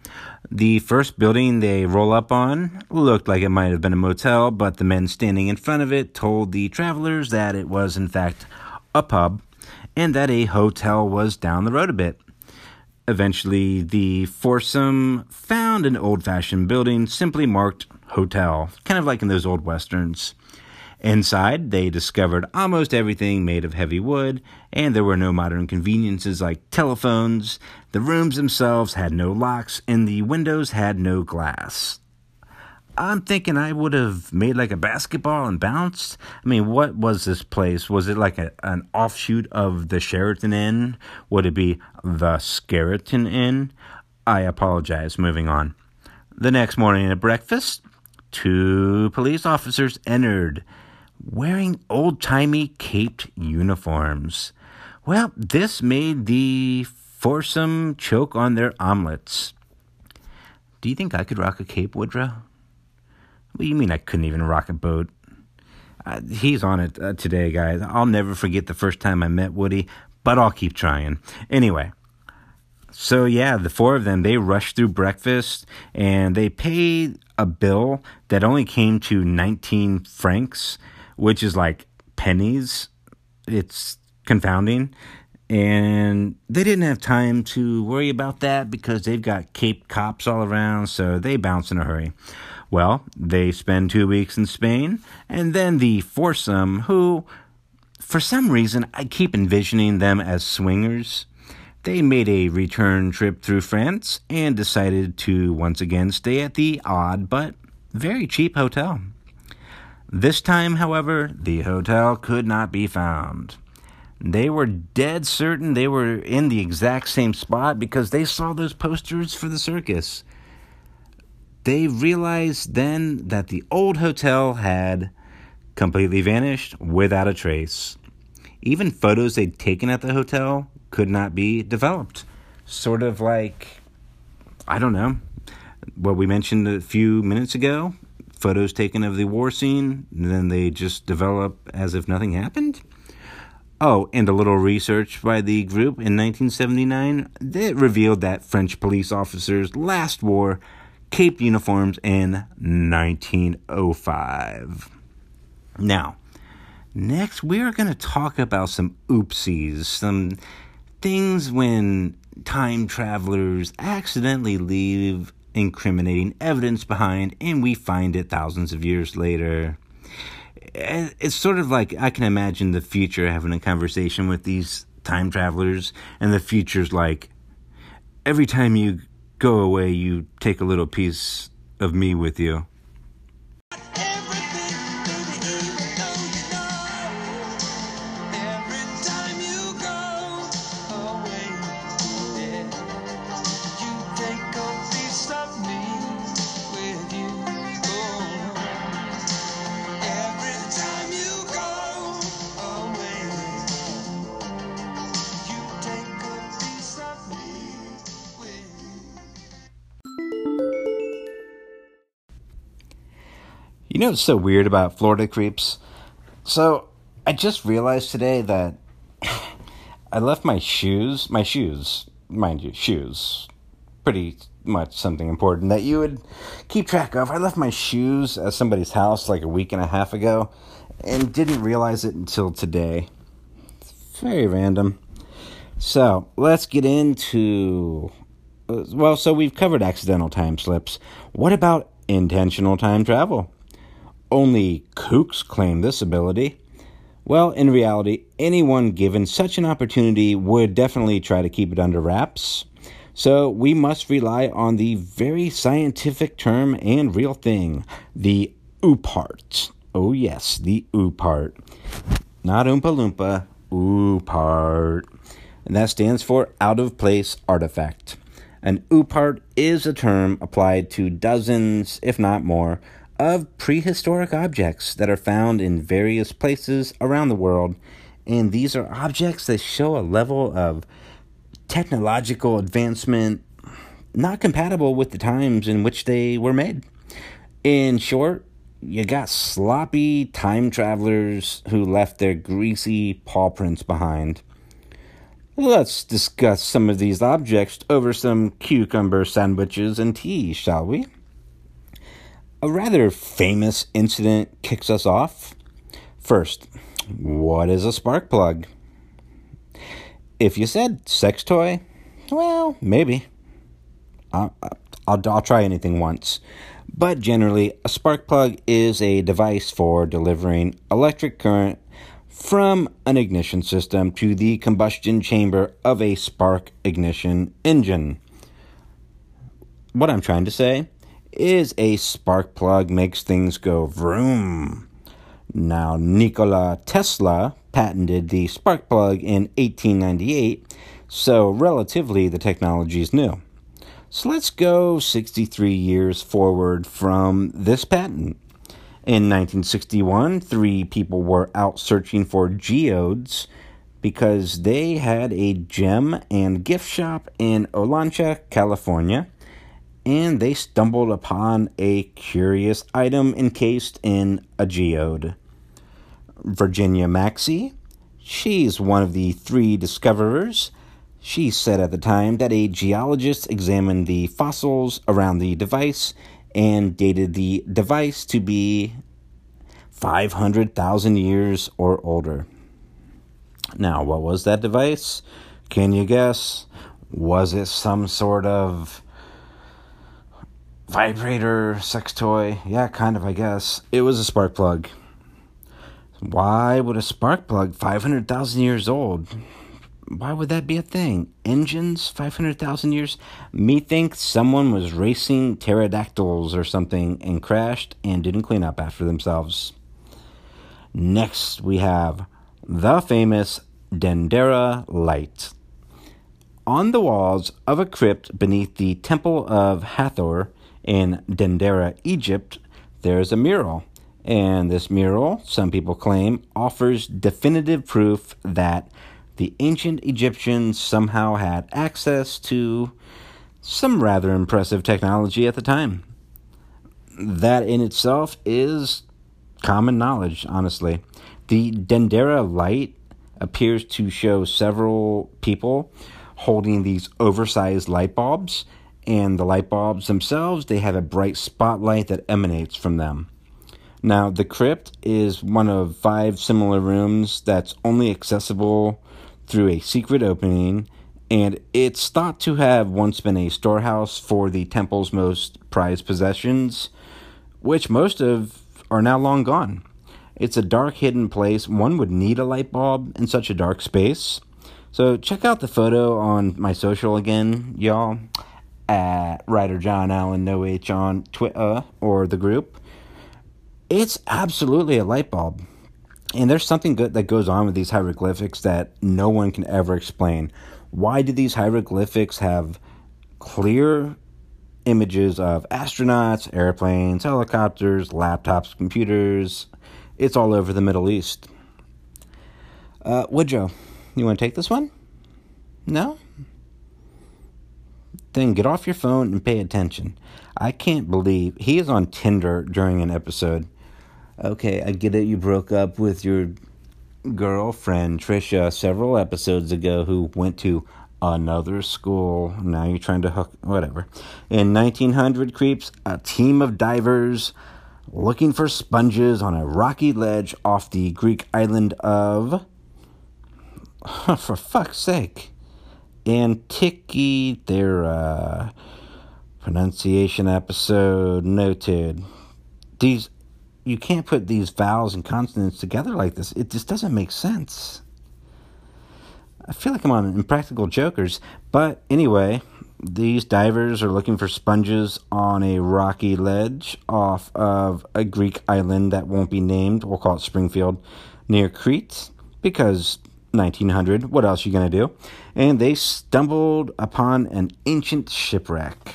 S1: The first building they roll up on looked like it might have been a motel, but the men standing in front of it told the travelers that it was, in fact, a pub, and that a hotel was down the road a bit. Eventually, the foursome found an old-fashioned building simply marked hotel, kind of like in those old westerns. Inside, they discovered almost everything made of heavy wood, and there were no modern conveniences like telephones. The rooms themselves had no locks, and the windows had no glass. I'm thinking I would have made like a basketball and bounced. I mean, what was this place? Was it like a, an offshoot of the Sheraton Inn? Would it be the Skeleton Inn? I apologize. Moving on. The next morning at breakfast, two police officers entered, wearing old-timey caped uniforms. Well, this made the foursome choke on their omelets. Do you think I could rock a cape, Woodrow? What do you mean I couldn't even rock a boat? Uh, he's on it uh, today, guys. I'll never forget the first time I met Woody, but I'll keep trying. Anyway, so yeah, the four of them, they rushed through breakfast, and they paid a bill that only came to nineteen francs, which is like pennies. It's confounding. And they didn't have time to worry about that because they've got Cape cops all around, so they bounce in a hurry. Well, they spend two weeks in Spain, and then the foursome, who, for some reason, I keep envisioning them as swingers, they made a return trip through France and decided to once again stay at the odd but very cheap hotel. This time, however, the hotel could not be found. They were dead certain they were in the exact same spot because they saw those posters for the circus. They realized then that the old hotel had completely vanished without a trace. Even photos they'd taken at the hotel could not be developed. Sort of like, I don't know, what we mentioned a few minutes ago, photos taken of the war scene, and then they just develop as if nothing happened. Oh, and a little research by the group in nineteen seventy-nine, that revealed that French police officers last wore caped uniforms in nineteen oh five. Now, next we are going to talk about some oopsies, some things when time travelers accidentally leave incriminating evidence behind and we find it thousands of years later. It's sort of like I can imagine the future having a conversation with these time travelers, and the future's like, every time you go away, you take a little piece of me with you. You know what's so weird about Florida creeps? So, I just realized today that I left my shoes, my shoes, mind you, shoes, pretty much something important that you would keep track of. I left my shoes at somebody's house like a week and a half ago and didn't realize it until today. It's very random. So, let's get into, well, so we've covered accidental time slips. What about intentional time travel? Only kooks claim this ability. Well, in reality, anyone given such an opportunity would definitely try to keep it under wraps. So we must rely on the very scientific term and real thing, the OOPArt. Oh yes, the OOPArt. Not Oompa Loompa, OOPArt. And that stands for out of place artifact. An OOPArt is a term applied to dozens, if not more, of prehistoric objects that are found in various places around the world, and these are objects that show a level of technological advancement not compatible with the times in which they were made. In short, you got sloppy time travelers who left their greasy paw prints behind. Let's discuss some of these objects over some cucumber sandwiches and tea, shall we? A rather famous incident kicks us off. First, what is a spark plug? If you said sex toy, well, maybe. I'll, I'll, I'll try anything once. But generally, a spark plug is a device for delivering electric current from an ignition system to the combustion chamber of a spark ignition engine. What I'm trying to say is a spark plug makes things go vroom. Now, Nikola Tesla patented the spark plug in eighteen ninety-eight, so relatively the technology is new. So let's go sixty-three years forward from this patent. In nineteen sixty-one, three people were out searching for geodes because they had a gem and gift shop in Olancha, California, and they stumbled upon a curious item encased in a geode. Virginia Maxey, she's one of the three discoverers. She said at the time that a geologist examined the fossils around the device and dated the device to be five hundred thousand years or older. Now, what was that device? Can you guess? Was it some sort of vibrator, sex toy? Yeah, kind of, I guess. It was a spark plug. Why would a spark plug, five hundred thousand years old? Why would that be a thing? Engines, five hundred thousand years? Me think someone was racing pterodactyls or something and crashed and didn't clean up after themselves. Next, we have the famous Dendera light. On the walls of a crypt beneath the Temple of Hathor in Dendera, Egypt, there's a mural. And this mural, some people claim, offers definitive proof that the ancient Egyptians somehow had access to some rather impressive technology at the time. That in itself is common knowledge, honestly. The Dendera light appears to show several people holding these oversized light bulbs, and the light bulbs themselves, they have a bright spotlight that emanates from them. Now, the crypt is one of five similar rooms that's only accessible through a secret opening, and it's thought to have once been a storehouse for the temple's most prized possessions, which most of are now long gone. It's a dark, hidden place. One would need a light bulb in such a dark space. So check out the photo on my social again, y'all, at Writer John Allen No H on Twitter or the group. It's absolutely a light bulb. And there's something good that goes on with these hieroglyphics that no one can ever explain. Why do these hieroglyphics have clear images of astronauts, airplanes, helicopters, laptops, computers? It's all over the Middle East. Uh, Woodrow, you want to take this one? No? Then get off your phone and pay attention. I can't believe he is on Tinder during an episode. Okay, I get it. You broke up with your girlfriend, Trisha, several episodes ago, who went to another school. Now you're trying to hook, whatever. In nineteen hundred, creeps, a team of divers looking for sponges on a rocky ledge off the Greek island of, for fuck's sake, Antikythera. Pronunciation episode noted. These... You can't put these vowels and consonants together like this. It just doesn't make sense. I feel like I'm on Impractical Jokers. But anyway, these divers are looking for sponges on a rocky ledge off of a Greek island that won't be named. We'll call it Springfield, near Crete. Because nineteen hundred, what else are you going to do? And they stumbled upon an ancient shipwreck.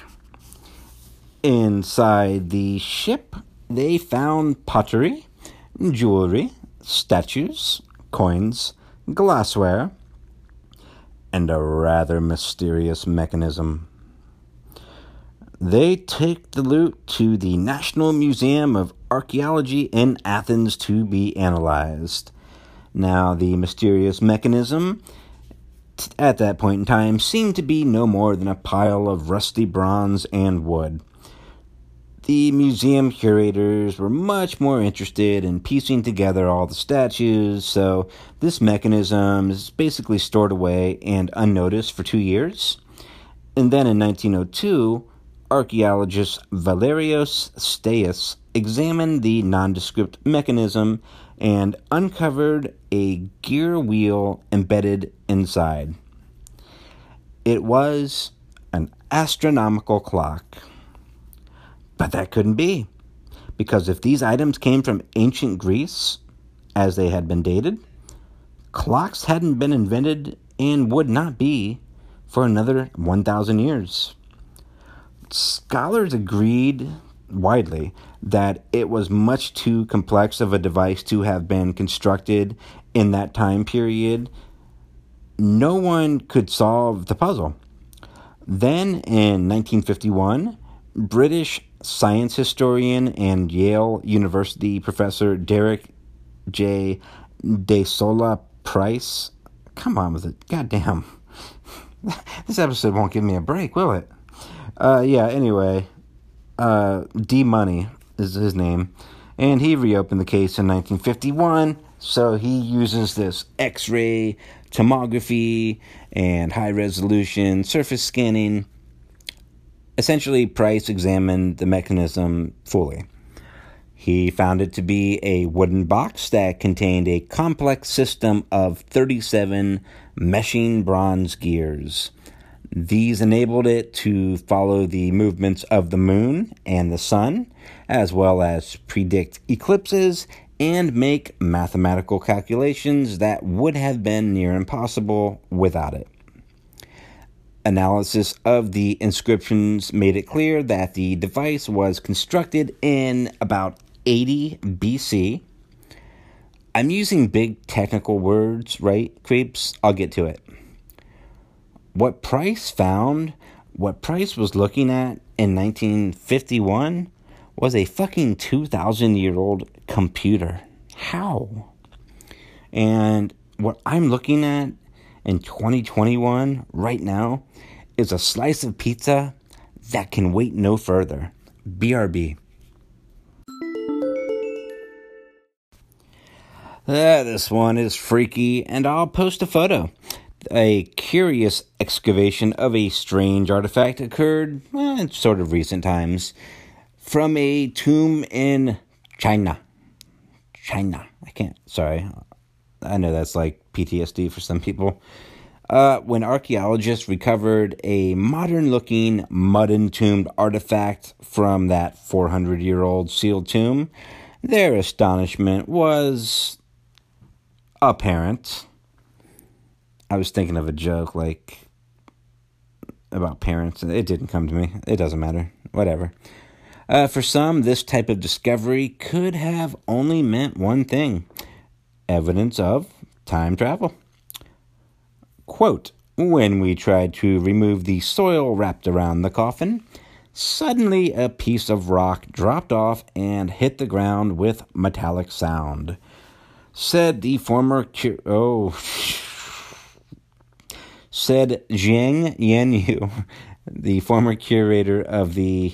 S1: Inside the ship, they found pottery, jewelry, statues, coins, glassware, and a rather mysterious mechanism. They take the loot to the National Museum of Archaeology in Athens to be analyzed. Now, the mysterious mechanism at that point in time, seemed to be no more than a pile of rusty bronze and wood. The museum curators were much more interested in piecing together all the statues, so this mechanism is basically stored away and unnoticed for two years. And then in nineteen oh two, archaeologist Valerios Staius examined the nondescript mechanism and uncovered a gear wheel embedded inside. It was an astronomical clock. But that couldn't be, because if these items came from ancient Greece, as they had been dated, clocks hadn't been invented and would not be for another one thousand years. Scholars agreed widely that it was much too complex of a device to have been constructed in that time period. No one could solve the puzzle. Then, in nineteen fifty-one, British science historian and Yale University professor Derek J. De Sola Price, come on with it, goddamn, this episode won't give me a break, will it? Uh, yeah, anyway, uh, D Money is his name, and he reopened the case in nineteen fifty-one, so he uses this X-ray tomography and high-resolution surface scanning. Essentially, Price examined the mechanism fully. He found it to be a wooden box that contained a complex system of thirty-seven meshing bronze gears. These enabled it to follow the movements of the moon and the sun, as well as predict eclipses and make mathematical calculations that would have been near impossible without it. Analysis of the inscriptions made it clear that the device was constructed in about eighty B C. I'm using big technical words, right, creeps? I'll get to it. What Price found, what Price was looking at in nineteen fifty-one was a fucking two thousand year old computer. How? And what I'm looking at in twenty twenty-one right now is a slice of pizza that can wait no further. B R B. Uh, this one is freaky, and I'll post a photo. A curious excavation of a strange artifact occurred well, in sort of recent times from a tomb in China. China. I can't, sorry. I know that's like P T S D for some people. Uh, when archaeologists recovered a modern-looking, mud-entombed artifact from that four hundred year old sealed tomb, their astonishment was apparent. I was thinking of a joke, like, about parents. It didn't come to me. It doesn't matter. Whatever. Uh, for some, this type of discovery could have only meant one thing: evidence of time travel. Quote, when we tried to remove the soil wrapped around the coffin, suddenly a piece of rock dropped off and hit the ground with metallic sound, said the former cu- oh said Zhang Yanyu, the former curator of the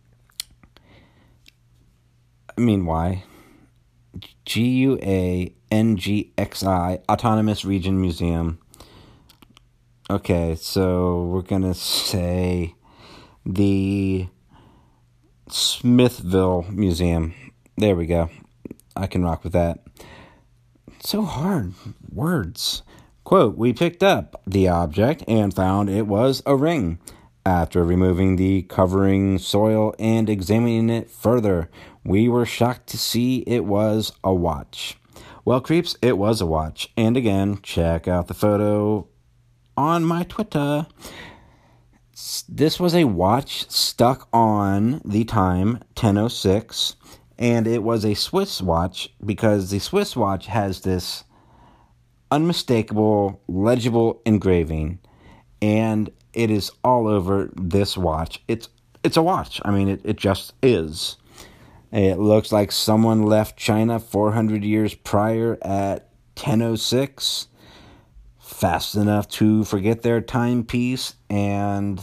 S1: I mean why G U A N G X I Autonomous Region Museum. Okay, so we're going to say the Smithville Museum. There we go. I can rock with that. So hard. Words. Quote, we picked up the object and found it was a ring. After removing the covering soil and examining it further, we were shocked to see it was a watch. Well, creeps, it was a watch. And again, check out the photo on my Twitter. This was a watch stuck on the time ten oh six, and it was a Swiss watch because the Swiss watch has this unmistakable, legible engraving, and it is all over this watch. It's it's a watch. I mean, it, it just is. It looks like someone left China four hundred years prior at ten oh six. fast enough to forget their timepiece and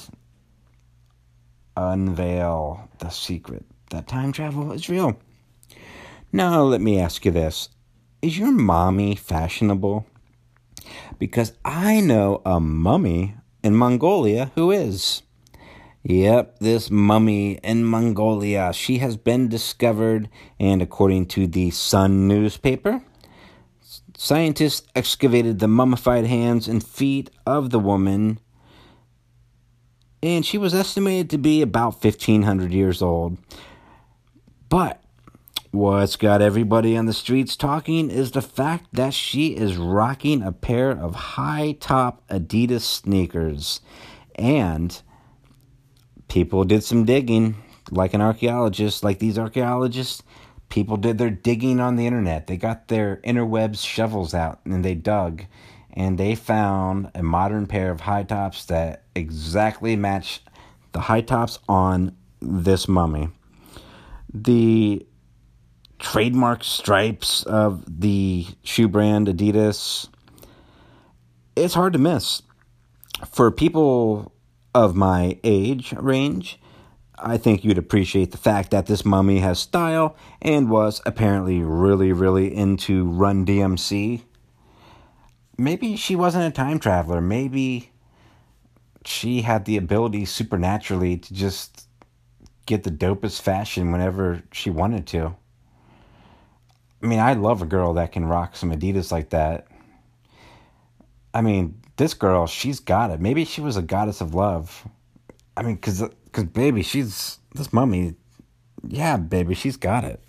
S1: unveil the secret that time travel is real. Now, let me ask you this. Is your mommy fashionable? Because I know a mummy in Mongolia who is. Yep, this mummy in Mongolia. She has been discovered, and according to the Sun newspaper, scientists excavated the mummified hands and feet of the woman, and she was estimated to be about fifteen hundred years old. But what's got everybody on the streets talking is the fact that she is rocking a pair of high-top Adidas sneakers. And people did some digging, like an archaeologist, like these archaeologists. People did their digging on the internet. They got their interwebs shovels out and they dug. And they found a modern pair of high tops that exactly match the high tops on this mummy. The trademark stripes of the shoe brand Adidas, it's hard to miss. For people of my age range, I think you'd appreciate the fact that this mummy has style and was apparently really, really into Run D M C. Maybe she wasn't a time traveler. Maybe she had the ability supernaturally to just get the dopest fashion whenever she wanted to. I mean, I love a girl that can rock some Adidas like that. I mean, this girl, she's got it. Maybe she was a goddess of love. I mean, because, cause, baby, she's, this mummy, yeah, baby, she's got it.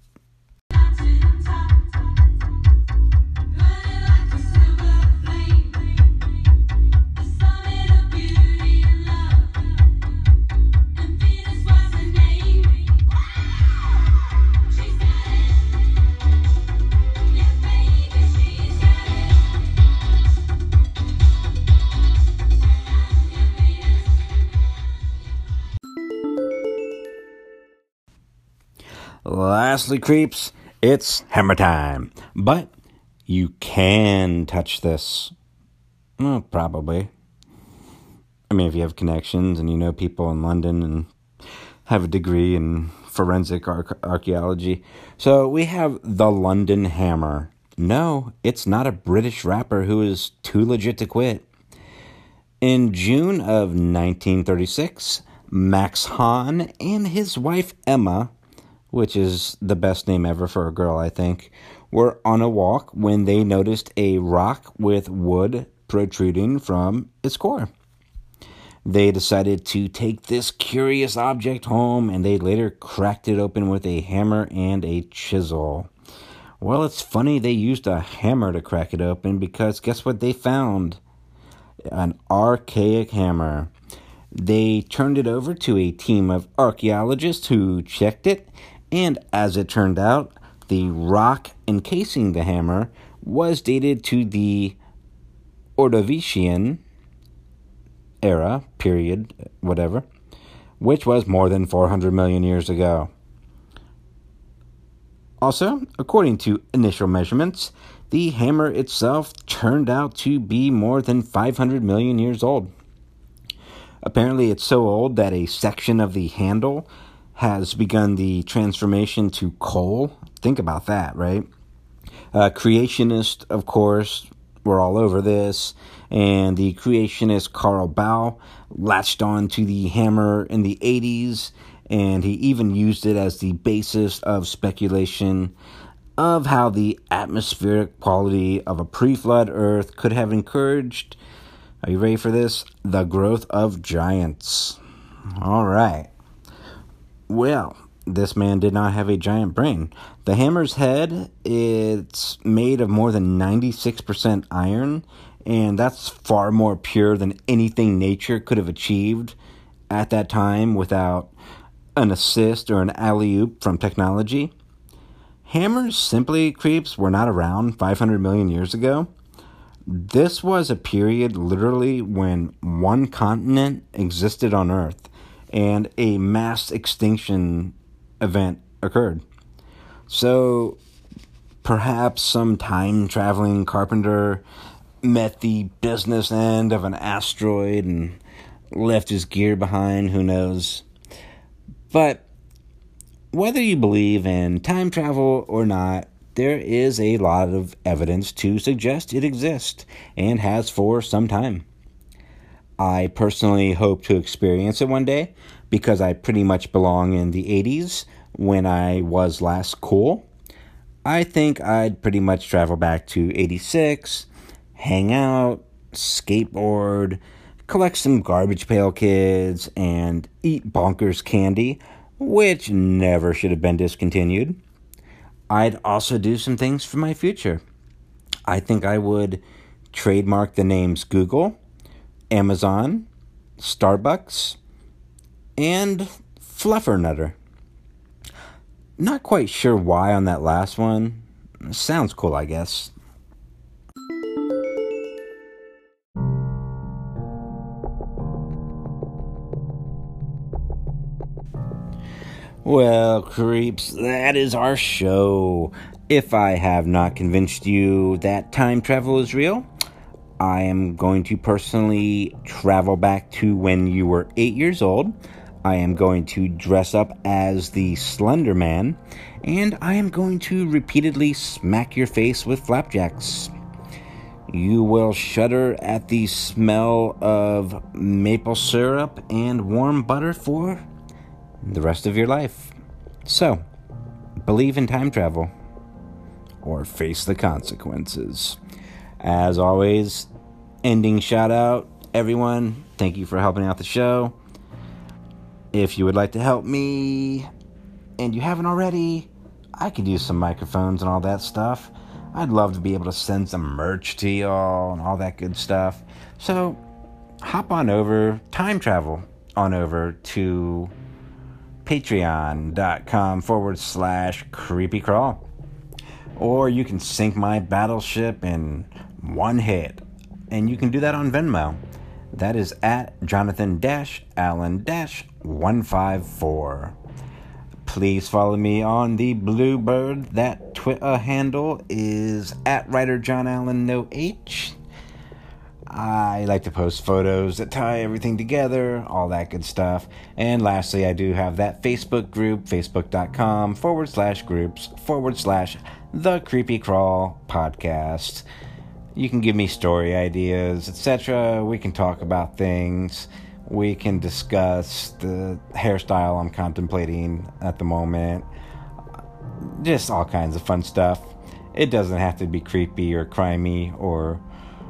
S1: Lastly, creeps, it's hammer time. But you can touch this. Well, probably. I mean, if you have connections and you know people in London and have a degree in forensic ar- archaeology. So we have the London Hammer. No, it's not a British rapper who is too legit to quit. In June of nineteen thirty-six, Max Hahn and his wife Emma, which is the best name ever for a girl, I think, were on a walk when they noticed a rock with wood protruding from its core. They decided to take this curious object home, and they later cracked it open with a hammer and a chisel. Well, it's funny they used a hammer to crack it open, because guess what they found? An archaic hammer. They turned it over to a team of archaeologists who checked it, and as it turned out, the rock encasing the hammer was dated to the Ordovician era, period, whatever, which was more than four hundred million years ago. Also, according to initial measurements, the hammer itself turned out to be more than five hundred million years old. Apparently, it's so old that a section of the handle has begun the transformation to coal. Think about that, right? Uh, creationists, of course, were all over this, and the creationist Carl Baugh latched on to the hammer in the eighties, and he even used it as the basis of speculation of how the atmospheric quality of a pre-flood Earth could have encouraged, are you ready for this? The growth of giants. All right. Well, this man did not have a giant brain. The hammer's head, it's made of more than ninety-six percent iron, and that's far more pure than anything nature could have achieved at that time without an assist or an alley-oop from technology. Hammers, simply, creeps, were not around five hundred million years ago. This was a period literally when one continent existed on Earth and a mass extinction event occurred. So perhaps some time-traveling carpenter met the business end of an asteroid and left his gear behind, who knows. But whether you believe in time travel or not, there is a lot of evidence to suggest it exists and has for some time. I personally hope to experience it one day because I pretty much belong in the eighties when I was last cool. I think I'd pretty much travel back to eighty-six, hang out, skateboard, collect some Garbage Pail Kids, and eat bonkers candy, which never should have been discontinued. I'd also do some things for my future. I think I would trademark the names Google, Amazon, Starbucks, and Fluffernutter. Not quite sure why on that last one. Sounds cool, I guess. Well, creeps, that is our show. If I have not convinced you that time travel is real, I am going to personally travel back to when you were eight years old. I am going to dress up as the Slender Man, and I am going to repeatedly smack your face with flapjacks. You will shudder at the smell of maple syrup and warm butter for the rest of your life. So, believe in time travel, or face the consequences. As always, ending shout out, everyone, thank you for helping out the show. If you would like to help me, and you haven't already, I could use some microphones and all that stuff. I'd love to be able to send some merch to y'all and all that good stuff. So, hop on over, time travel on over to patreon.com forward slash creepy crawl. Or you can sink my battleship in one hit. And you can do that on Venmo. That is at Jonathan Allen one five four. Please follow me on the Bluebird. That Twitter handle is at writer John Allen no H. I like to post photos that tie everything together, all that good stuff. And lastly, I do have that Facebook group, facebook.com forward slash groups forward slash the Creepy Crawl podcast. You can give me story ideas, et cetera. We can talk about things. We can discuss the hairstyle I'm contemplating at the moment. Just all kinds of fun stuff. It doesn't have to be creepy or crimey or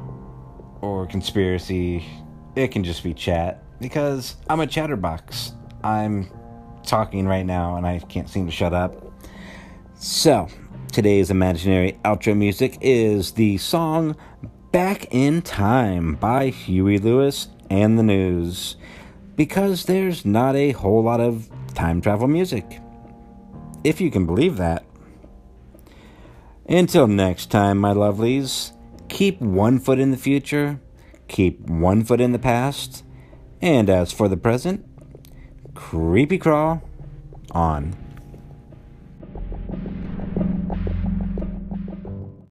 S1: or conspiracy. It can just be chat, because I'm a chatterbox. I'm talking right now and I can't seem to shut up. So, today's imaginary outro music is the song Back in Time by Huey Lewis and the News, because there's not a whole lot of time travel music, if you can believe that. Until next time, my lovelies, keep one foot in the future, keep one foot in the past, and as for the present, creepy crawl on.